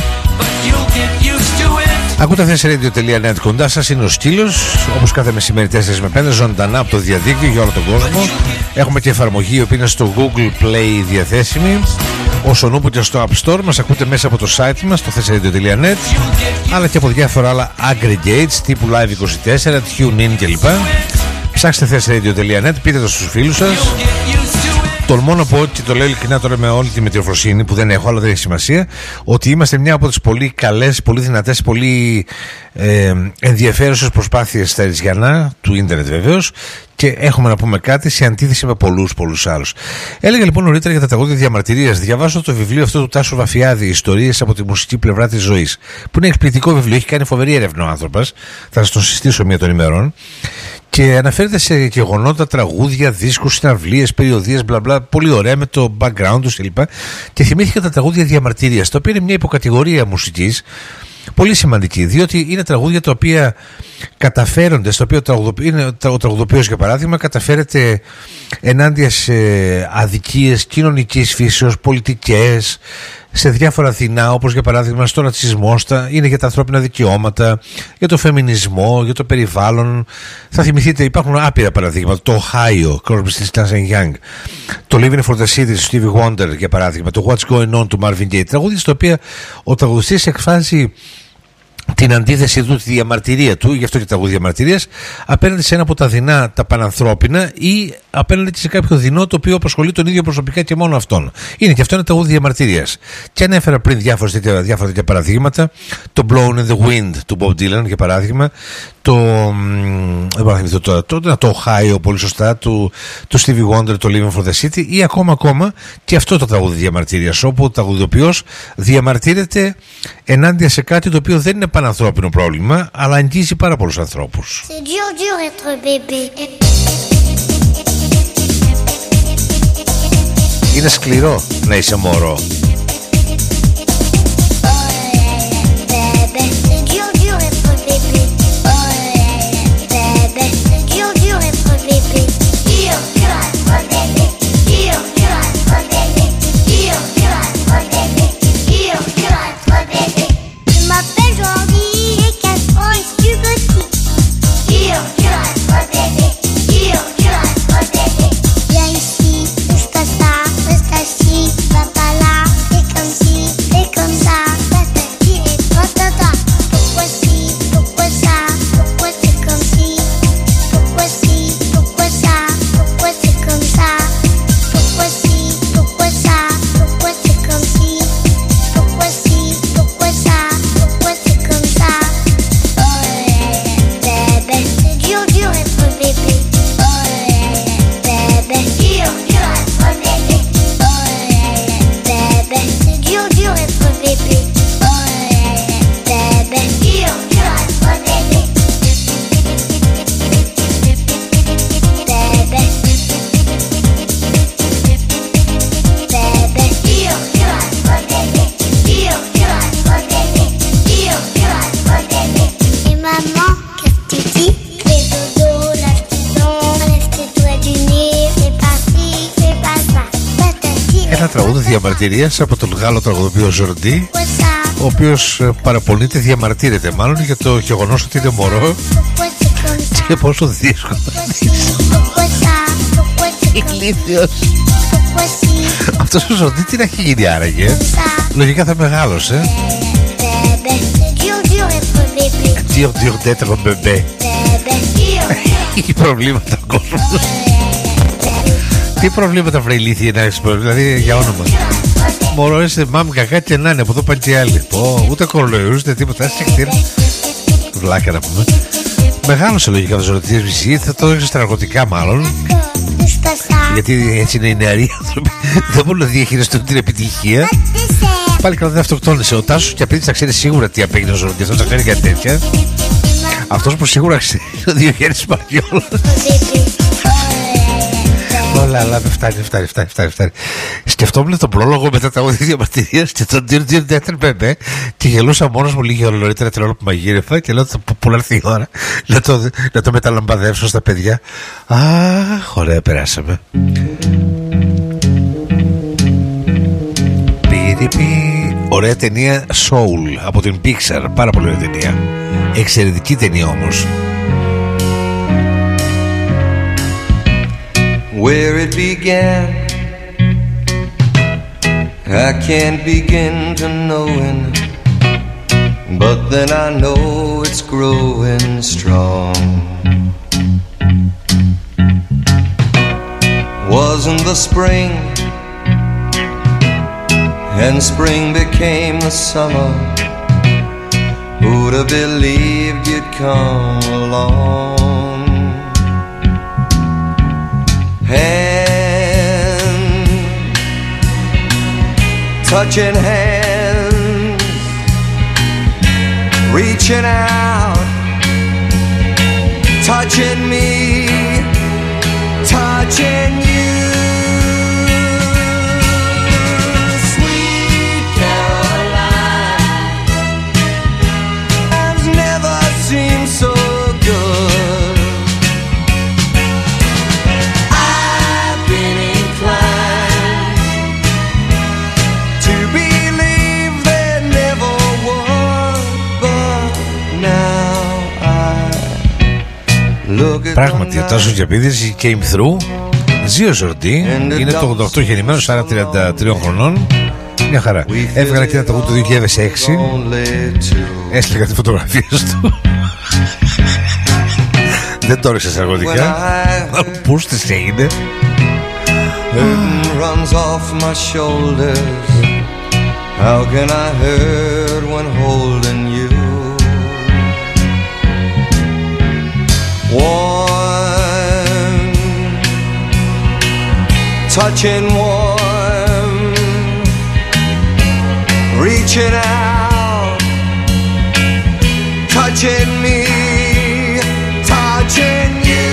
Ακούτε thesradio.net, κοντά σας είναι ο Σκύλος, όπως κάθε μεσημέρι 4 με 5, ζωντανά από το διαδίκτυο για όλο τον κόσμο. Έχουμε και εφαρμογή η οποία είναι στο Google Play διαθέσιμη. Όσον ούπο και στο App Store μας ακούτε μέσα από το site μας, στο thesradio.net, αλλά και από διάφορα άλλα aggregates τύπου Live24, TuneIn κλπ. Ψάξτε thesradio.net, πείτε το στους φίλους σας. Τολμώ να πω, και το λέω ειλικρινά τώρα με όλη τη μετριοφροσύνη που δεν έχω, αλλά δεν έχει σημασία, ότι είμαστε μια από τις πολύ καλές, πολύ δυνατές, πολύ ενδιαφέρουσες προσπάθειες στα Ριζιανά του ίντερνετ βεβαίως, και έχουμε να πούμε κάτι σε αντίθεση με πολλούς άλλους. Έλεγα λοιπόν νωρίτερα για τα τραγούδια διαμαρτυρίας. Διαβάζω το βιβλίο αυτό του Τάσου Βαφιάδη, Ιστορίες από τη μουσική πλευρά της ζωής, που είναι εκπληκτικό βιβλίο, έχει κάνει φοβερή έρευνα ο άνθρωπος. Θα σας το συστήσω μία των ημερών. Και αναφέρεται σε γεγονότα, τραγούδια, δίσκους, συναυλίες, περιοδίες, μπλα μπλα. Πολύ ωραία με το background τους κλπ. Και θυμήθηκα τα τραγούδια διαμαρτυρίας, τα οποία είναι μια υποκατηγορία μουσικής πολύ σημαντική, διότι είναι τραγούδια τα οποία καταφέρονται, στο οποίο ο τραγουδοποιός για παράδειγμα καταφέρεται ενάντια σε αδικίες κοινωνικής φύσεως, πολιτικές, σε διάφορα δεινά, όπως για παράδειγμα στο ρατσισμό, είναι για τα ανθρώπινα δικαιώματα, για το φεμινισμό, για το περιβάλλον. Θα θυμηθείτε, υπάρχουν άπειρα παραδείγματα. Το Ohio, Crosby, Stills and Young, το Living for the City του Stevie Wonder για παράδειγμα, το What's Going On του Marvin Gaye, τραγούδια στο οποίο ο τραγουδιστής εκφράζει την αντίθεση του, τη διαμαρτυρία του, γι' αυτό και τραγούδια διαμαρτυρίας, απέναντι σε ένα από τα δεινά τα πανανθρώπινα ή απέναντι σε κάποιο δεινό το οποίο απασχολεί τον ίδιο προσωπικά και μόνο αυτόν. Είναι και αυτό ένα τραγούδι διαμαρτυρίας. Και ανέφερα πριν διάφορα τέτοια παραδείγματα. Το Blown in the Wind του Bob Dylan για παράδειγμα. Το Ohio, πολύ σωστά, του Stevie Wonder, το Living for the City, ή ακόμα και αυτό το τραγούδι διαμαρτυρίας, όπου ο τραγουδοποιός διαμαρτύρεται ενάντια σε κάτι το οποίο δεν είναι πανανθρώπινο πρόβλημα, αλλά αγγίζει πάρα πολλούς ανθρώπους. Είναι σκληρό να είσαι μωρό. Διαμαρτυρίας από τον Γάλλο τραγουδοποιό Ζορντί, ο οποίος παραπονείται, διαμαρτύρεται μάλλον για το γεγονός ότι είναι μωρό και πόσο δύσκολο ηλίθιος. Αυτός ο Ζορντί τι να έχει γίνει άραγε? Λογικά θα μεγάλωσε. Dur d'être bébé. Έχει προβλήματα ο κόσμος. Τι προβλήματα βρε ηλίθιε να έχεις, δηλαδή για όνομα. Μωρό είσαι μάμικα κάτι και να είναι, από εδώ πάνε και άλλοι. Ούτε κορονοϊούς, ούτε τίποτα, άσχε κτήρα. Βλάκα να πούμε. Μεγάλωσε λογικά το Ζορντί μισή, θα το έχεις στα ναρκωτικά μάλλον. Γιατί έτσι είναι οι νεαροί άνθρωποι. Δεν μπορούν να διαχειριστούν την επιτυχία. Πάλι καλά δεν αυτοκτόνησε. Ο Τάσος και απίτης θα ξέρει σίγουρα τι απέγινε ο Ζορντί, αυτός θα ξέρει κάτι τέτοια. Αυτός που σίγουρα ξέρει ο Διογέννης Μαριόλας. Αλλά φτάνει. Σκεφτόμουν τον πρόλογο μετά τα όδια διαμαρτυρίας και τον Dear Dear Bebe και γελούσα μόνος μου λίγη ώρα νωρίτερα την ώρα που μαγείρευα και λέω που να έρθει η ώρα να το μεταλαμπαδεύσω στα παιδιά. Αχ, ωραία, περάσαμε. Ωραία ταινία Soul από την Pixar, πάρα πολύ ωραία ταινία. Εξαιρετική ταινία όμως. Where it began, I can't begin to knowing, but then I know it's growing strong. Wasn't the spring, and spring became the summer. Who'd have believed you'd come along? Hand, touching hands, reaching out, touching me, touching you. Sweet Caroline, Πράγματι, ο Τάσος Γιαπίδης came through. Ζιο Ζορντί, είναι το 88 γεννημένος, άρα 33 χρονών. Μια χαρά. Έβγαλε και ένα τραγούδι το 2006. Έστειλε τη φωτογραφία του. Δεν το έριξες αργότερα. Πώς της έγινε. Runs off my shoulders. How can I hurt when holding you? Warm, touching warm, reaching out, touching me, touching you.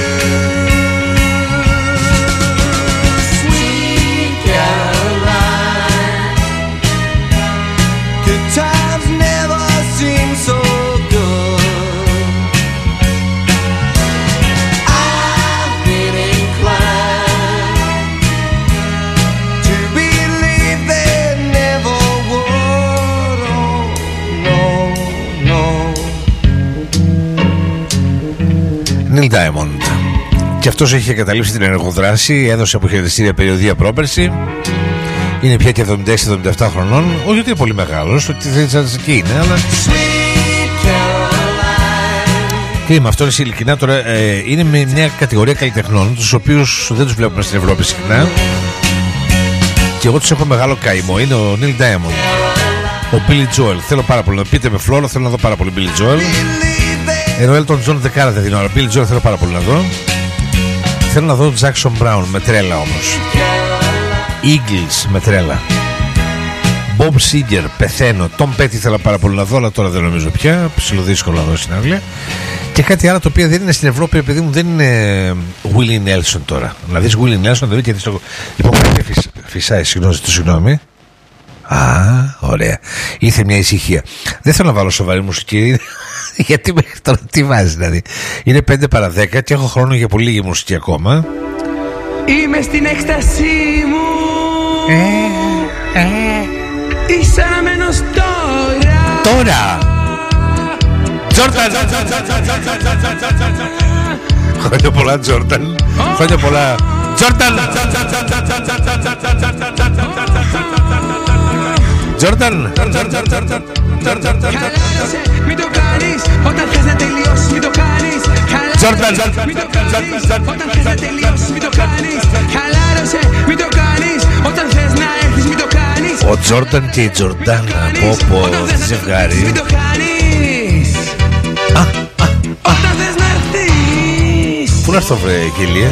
Times never seem so good. I've been inclined to believe they never would. Oh, no, no. Neil Diamond. Και αυτός έχει εγκαταλείψει την ενεργοδράση. Έδωσε αποχαιρετιστήρια περιοδία πρόπερση. Είναι πια και 76-77 χρονών. Όχι ότι είναι πολύ μεγάλος, ότι εκεί είναι, αλλά. Κρίμα, αυτό είναι ειλικρινά τώρα. Είναι με μια κατηγορία καλλιτεχνών, τους οποίους δεν τους βλέπουμε στην Ευρώπη συχνά. Και εγώ τους έχω μεγάλο καημό. Είναι ο Neil Diamond, ο Billy Joel. Θέλω πάρα πολύ να πείτε με φλόρο, θέλω να δω πάρα πολύ Billy Joel. Ενώ Elton John δεκάρα δεν δίνω, αλλά Billy Joel θέλω πάρα πολύ να δω. Θέλω να δω Jackson Brown με τρέλα όμως. Eagles με τρέλα. Bob Seger, πεθαίνω. Tom Petty ήθελα πάρα πολύ να δω, αλλά τώρα δεν νομίζω πια. Ψιλοδύσκολο να δω συναυλία. Και κάτι άλλο το οποίο δεν είναι στην Ευρώπη, επειδή μου δεν είναι Willie Nelson τώρα. Να δεις Willie Nelson, να δει και δεις το. Λοιπόν, φυσάει, συγγνώμη. Α, ωραία. Ήρθε μια ησυχία. Δεν θέλω να βάλω σοβαρή μουσική. Γιατί μέχρι τώρα τι βάζει, δηλαδή. Είναι 5 παρα 10 και έχω χρόνο για πολύ λίγη μουσική ακόμα. Είμαι στην έκστασή μου. Είσαι αναμένος τώρα. Τώρα. Τζόρταν. Χρόνια πολλά Τζόρταν. Χρόνια πολλά Τζόρταν. Τζόρταν. Χαλάρωσε, μην το κάνεις. Όταν θες να τελειώσεις, μην το κάνεις. Τζόρταν. Μην το κάνεις. Όταν θες να τελειώσεις, μην το κάνεις. Χαλάρωσε, μην το κάνεις. Όταν θες να έρθεις, μην το κάνεις. Ο Τζόρταν και η Τζορντάνα. Πω ζευγάρι. Μην το κάνεις. Όταν θες να έρθεις. Πού να έρθω βρε Κιλία.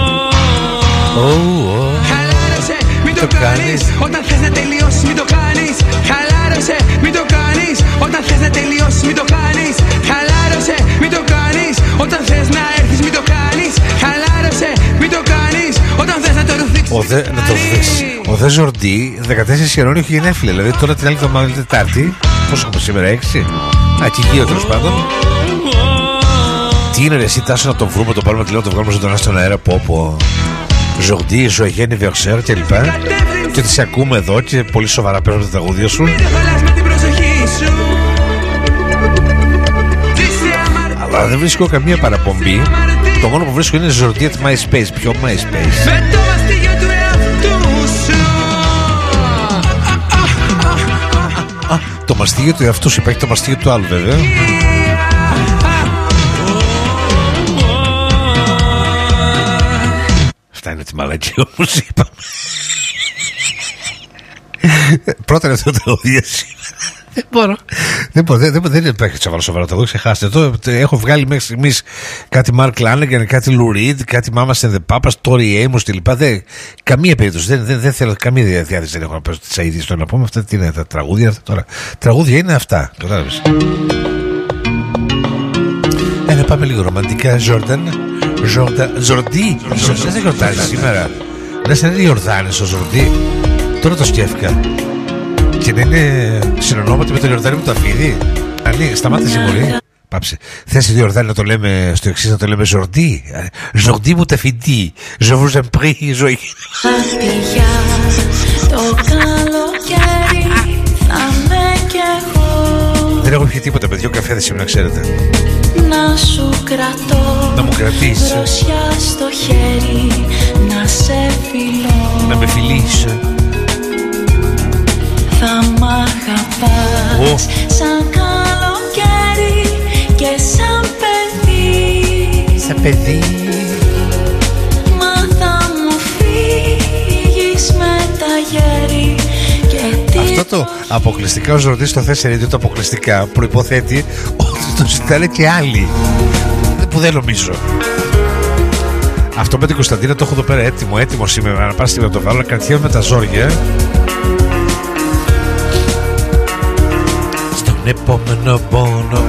Χαλάρωσε, μην το κάνεις. Όταν θες να τελειώσεις, μην το κάνεις. Χαλάρωσε, μην το κάνεις. Όταν θες να τελειώσεις, μην το κάνεις. Χαλάρωσε, μην το κάνεις. Όταν θες να έρθεις, μην το κάνεις. Χαλάρωσε, μην το κάνεις. Όταν θες να το ρουφήξεις. Ο Δε Ζορντί 14 Ιανουαρίου έχει γενέθλια. Δηλαδή τώρα την άλλη εβδομάδα Τετάρτη. Πόσο έχουμε σήμερα, 6. Ακυγείο τέλος πάντων. Τι είναι ρε εσύ Τάσο να τον βρούμε, το πάρουμε τηλέφωνο, το βγάλουμε ζωντανά στον αέρα. Πω Ζορντί, Joyeux anniversaire κλπ. Και ότι σε ακούμε εδώ και πολύ σοβαρά παίρνουν τα τραγούδια σου. Αλλά δεν βρίσκω καμία παραπομπή. Το μόνο που βρίσκω είναι Ζορντί at MySpace. Ποιο MySpace? Το μαστίγιο του εαυτού σου, υπάρχει το μαστίγιο του άλλου βέβαια. Φτάνει τη μαλακή όπως είπαμε. Πρώτα είναι αυτό το τραγούδια σήμερα. Δεν υπάρχει σοβαρό τραγούδι, ξεχάστε το. Έχω βγάλει μέχρι στιγμής κάτι Mark Lanegan, κάτι Lou Reed, κάτι Mamas and the Papas, Tori Amos κλπ. Καμία περίπτωση. Δεν θέλω καμία διάθεση. Δεν έχω να πέσω τις αίδειες τώρα να πούμε. Αυτά τι είναι τα τραγούδια αυτά τώρα. Τραγούδια είναι αυτά. Κατάλαβες. Να πάμε λίγο ρομαντικά. Ζορντί. Δεν γιορτάζει σήμερα. Δεν γιορτάνεις ο Ζορντί. Τώρα το σκέφτηκα. Και να είναι συνονόματι με τον Ιορδάνη μου το αφίδι. Ανή, σταμάτησε μωρή. Πάψε. Θες το Ιορδάνη να το λέμε στο εξής, να το λέμε Ζορντί. Ζορντί μου τα φοιτή. Je vous en prie, ζωή. Πια το καλοκαίρι θα με κι εγώ. Δεν έχω πιει τίποτα, παιδιά, καφέ δεν σήμερα, ξέρετε. Να σου κρατώ, να μου κρατήσει δροσιά στο χέρι, να σε φιλώ, να με φιλείς. Θα μ' αγαπάς σαν καλοκαίρι και σαν παιδί. Σαν παιδί. Μα θα μου φύγεις με τα γέρι. Αυτό το αποκλειστικά ως ρωτής το θες radio, το αποκλειστικά προϋποθέτει ότι το ζητάνε και άλλοι, που δεν νομίζω. Αυτό με την Κωνσταντίνα το έχω εδώ πέρα έτοιμο σήμερα. Να πας στιγμή να το βάλω, να κρατιέμαι με τα ζόρια. Στον επόμενο πόνο.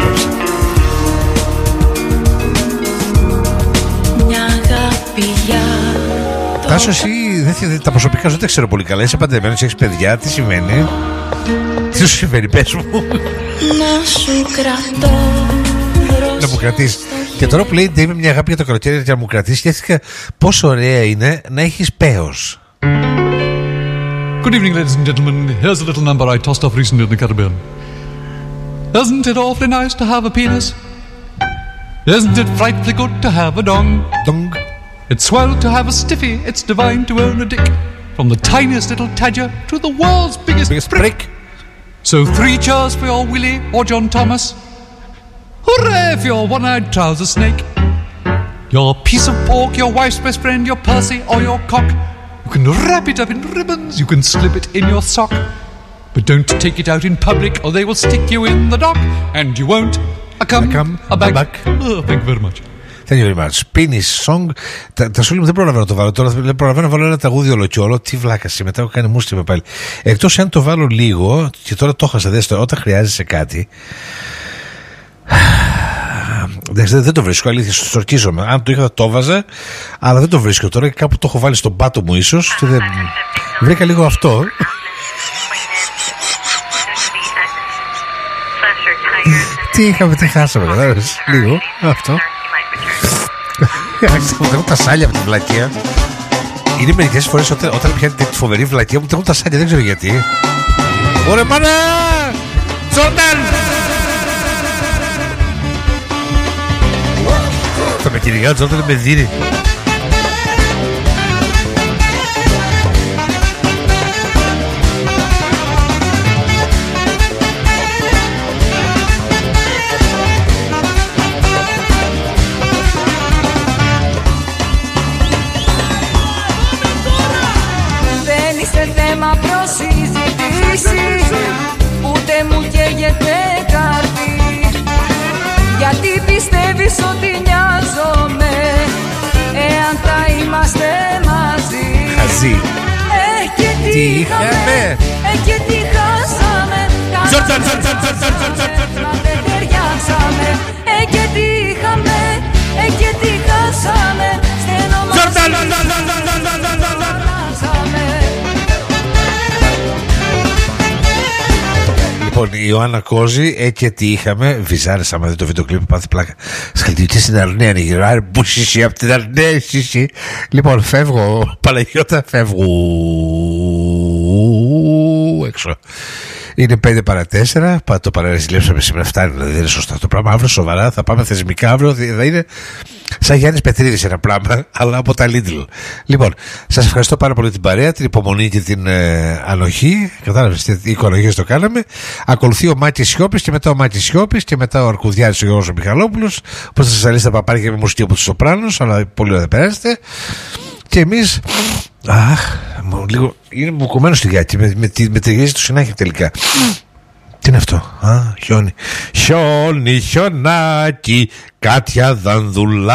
Μια αγάπη για Τάσο, εσύ τα προσωπικά σου δεν τα ξέρω πολύ καλά. Είσαι παντρεμένος, έχεις παιδιά, τι σημαίνει? Τι σου συμβαίνει, πες μου. Να σου κρατώ, να μου κρατήσεις. Και τώρα που λέει είμαι μια αγάπη για το καλοκαίρι και να μου κρατήσεις, σκέφτηκα πόσο ωραία είναι να έχεις πέος. Good evening, ladies and gentlemen. Here's a little number I tossed off recently in the Caribbean. Isn't it awfully nice to have a penis? Isn't it frightfully good to have a dong? Dong. It's swell to have a stiffy, it's divine to own a dick. From the tiniest little tadger to the world's biggest prick. So 3 cheers for your Willie or John Thomas. Hooray for your one-eyed trouser snake. Your piece of pork, your wife's best friend, your Percy or your cock. You can wrap it up in ribbons, you can slip it in your sock. But don't take it out in public or they will stick you in the dock. And you won't a back. Oh, thank you very much. Thank you very much. Spinning song. Τα σου λέω δεν προλαβαίνω να το βάλω τώρα. Δεν προλαβαίνω να βάλω ένα τραγούδι όλο και όλο. Τι βλάκα μετά έχω κάνει μουστριμέ πάλι. Εκτός αν το βάλω λίγο, και τώρα το έχασα, δες το, όταν χρειάζεσαι κάτι. Δεν το βρίσκω, αλήθεια, στορκίζομαι. Αν το είχα το βάζα, αλλά δεν το βρίσκω τώρα. Κάπου το έχω βάλει στον πάτο μου ίσως. Και δεν... Βρήκα λίγο αυτό. Τι είχαμε, τι χάσαμε, κατάλαβες. Λίγο αυτό. Μου τα σάλια από την βλακεία. Είναι μερικές φορές όταν πιάνει τη φοβερή βλακεία μου τρέχουν τα σάλια, δεν ξέρω γιατί. Ωραία μάνα! Τζόρνταν! Θα με κυνηγά Τζόρνταν, με δίνει. Ούτε μου καίγεται καρδί. Γιατί πιστεύεις ότι νοιάζομαι εάν θα είμαστε μαζί? Χαζί. Και τι είχαμε, και τι χάσαμε. Μα δεν ταιριάξαμε. Και τι είχαμε, και τι χάσαμε. Λοιπόν, η Ιωάννα Κόζη, και τι είχαμε. Βυζάρες, άμα δεν το βίντεο κλιπ, πάθει πλάκα. Σχαλτιωτή στην Αρνέα, νιγηρά, μπουσισί από την Αρνέα, εσύ. Λοιπόν, φεύγω, Παναγιώτα, φεύγω έξω. Είναι 5 παρά 4. Το παραρρεζιλέψαμε σήμερα, φτάνει, δηλαδή δεν είναι σωστά το πράγμα. Αύριο σοβαρά θα πάμε θεσμικά. Αύριο θα είναι σαν Γιάννης Πετρίδης ένα πράγμα, αλλά από τα Lidl. Λοιπόν, σας ευχαριστώ πάρα πολύ την παρέα, την υπομονή και την ανοχή. Κατάλαβες τι οικονομίες το κάναμε. Ακολουθεί ο Μάκης Σιώπης και μετά ο Μάκης Σιώπης και μετά ο Αρκουδιάρης ο Γιώργος ο Μιχαλόπουλος. Πώς θα σας αρέσει τα παπάρια με μουσική από τους Σοπράνους, αλλά πολύ ωραία θα περάσετε. Και εμείς. Αχ, λίγο είναι μπουκωμένο στη γάκι. Με ταιριάζει το συνάχη τελικά. Τι είναι αυτό? Χιόνι. Χιόνι, χιονάκι, Κάτια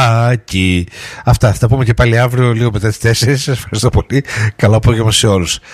Δανδουλάκη. Αυτά θα τα πούμε και πάλι αύριο λίγο μετά τις 4. Σας ευχαριστώ πολύ. Καλό απόγευμα σε όλους.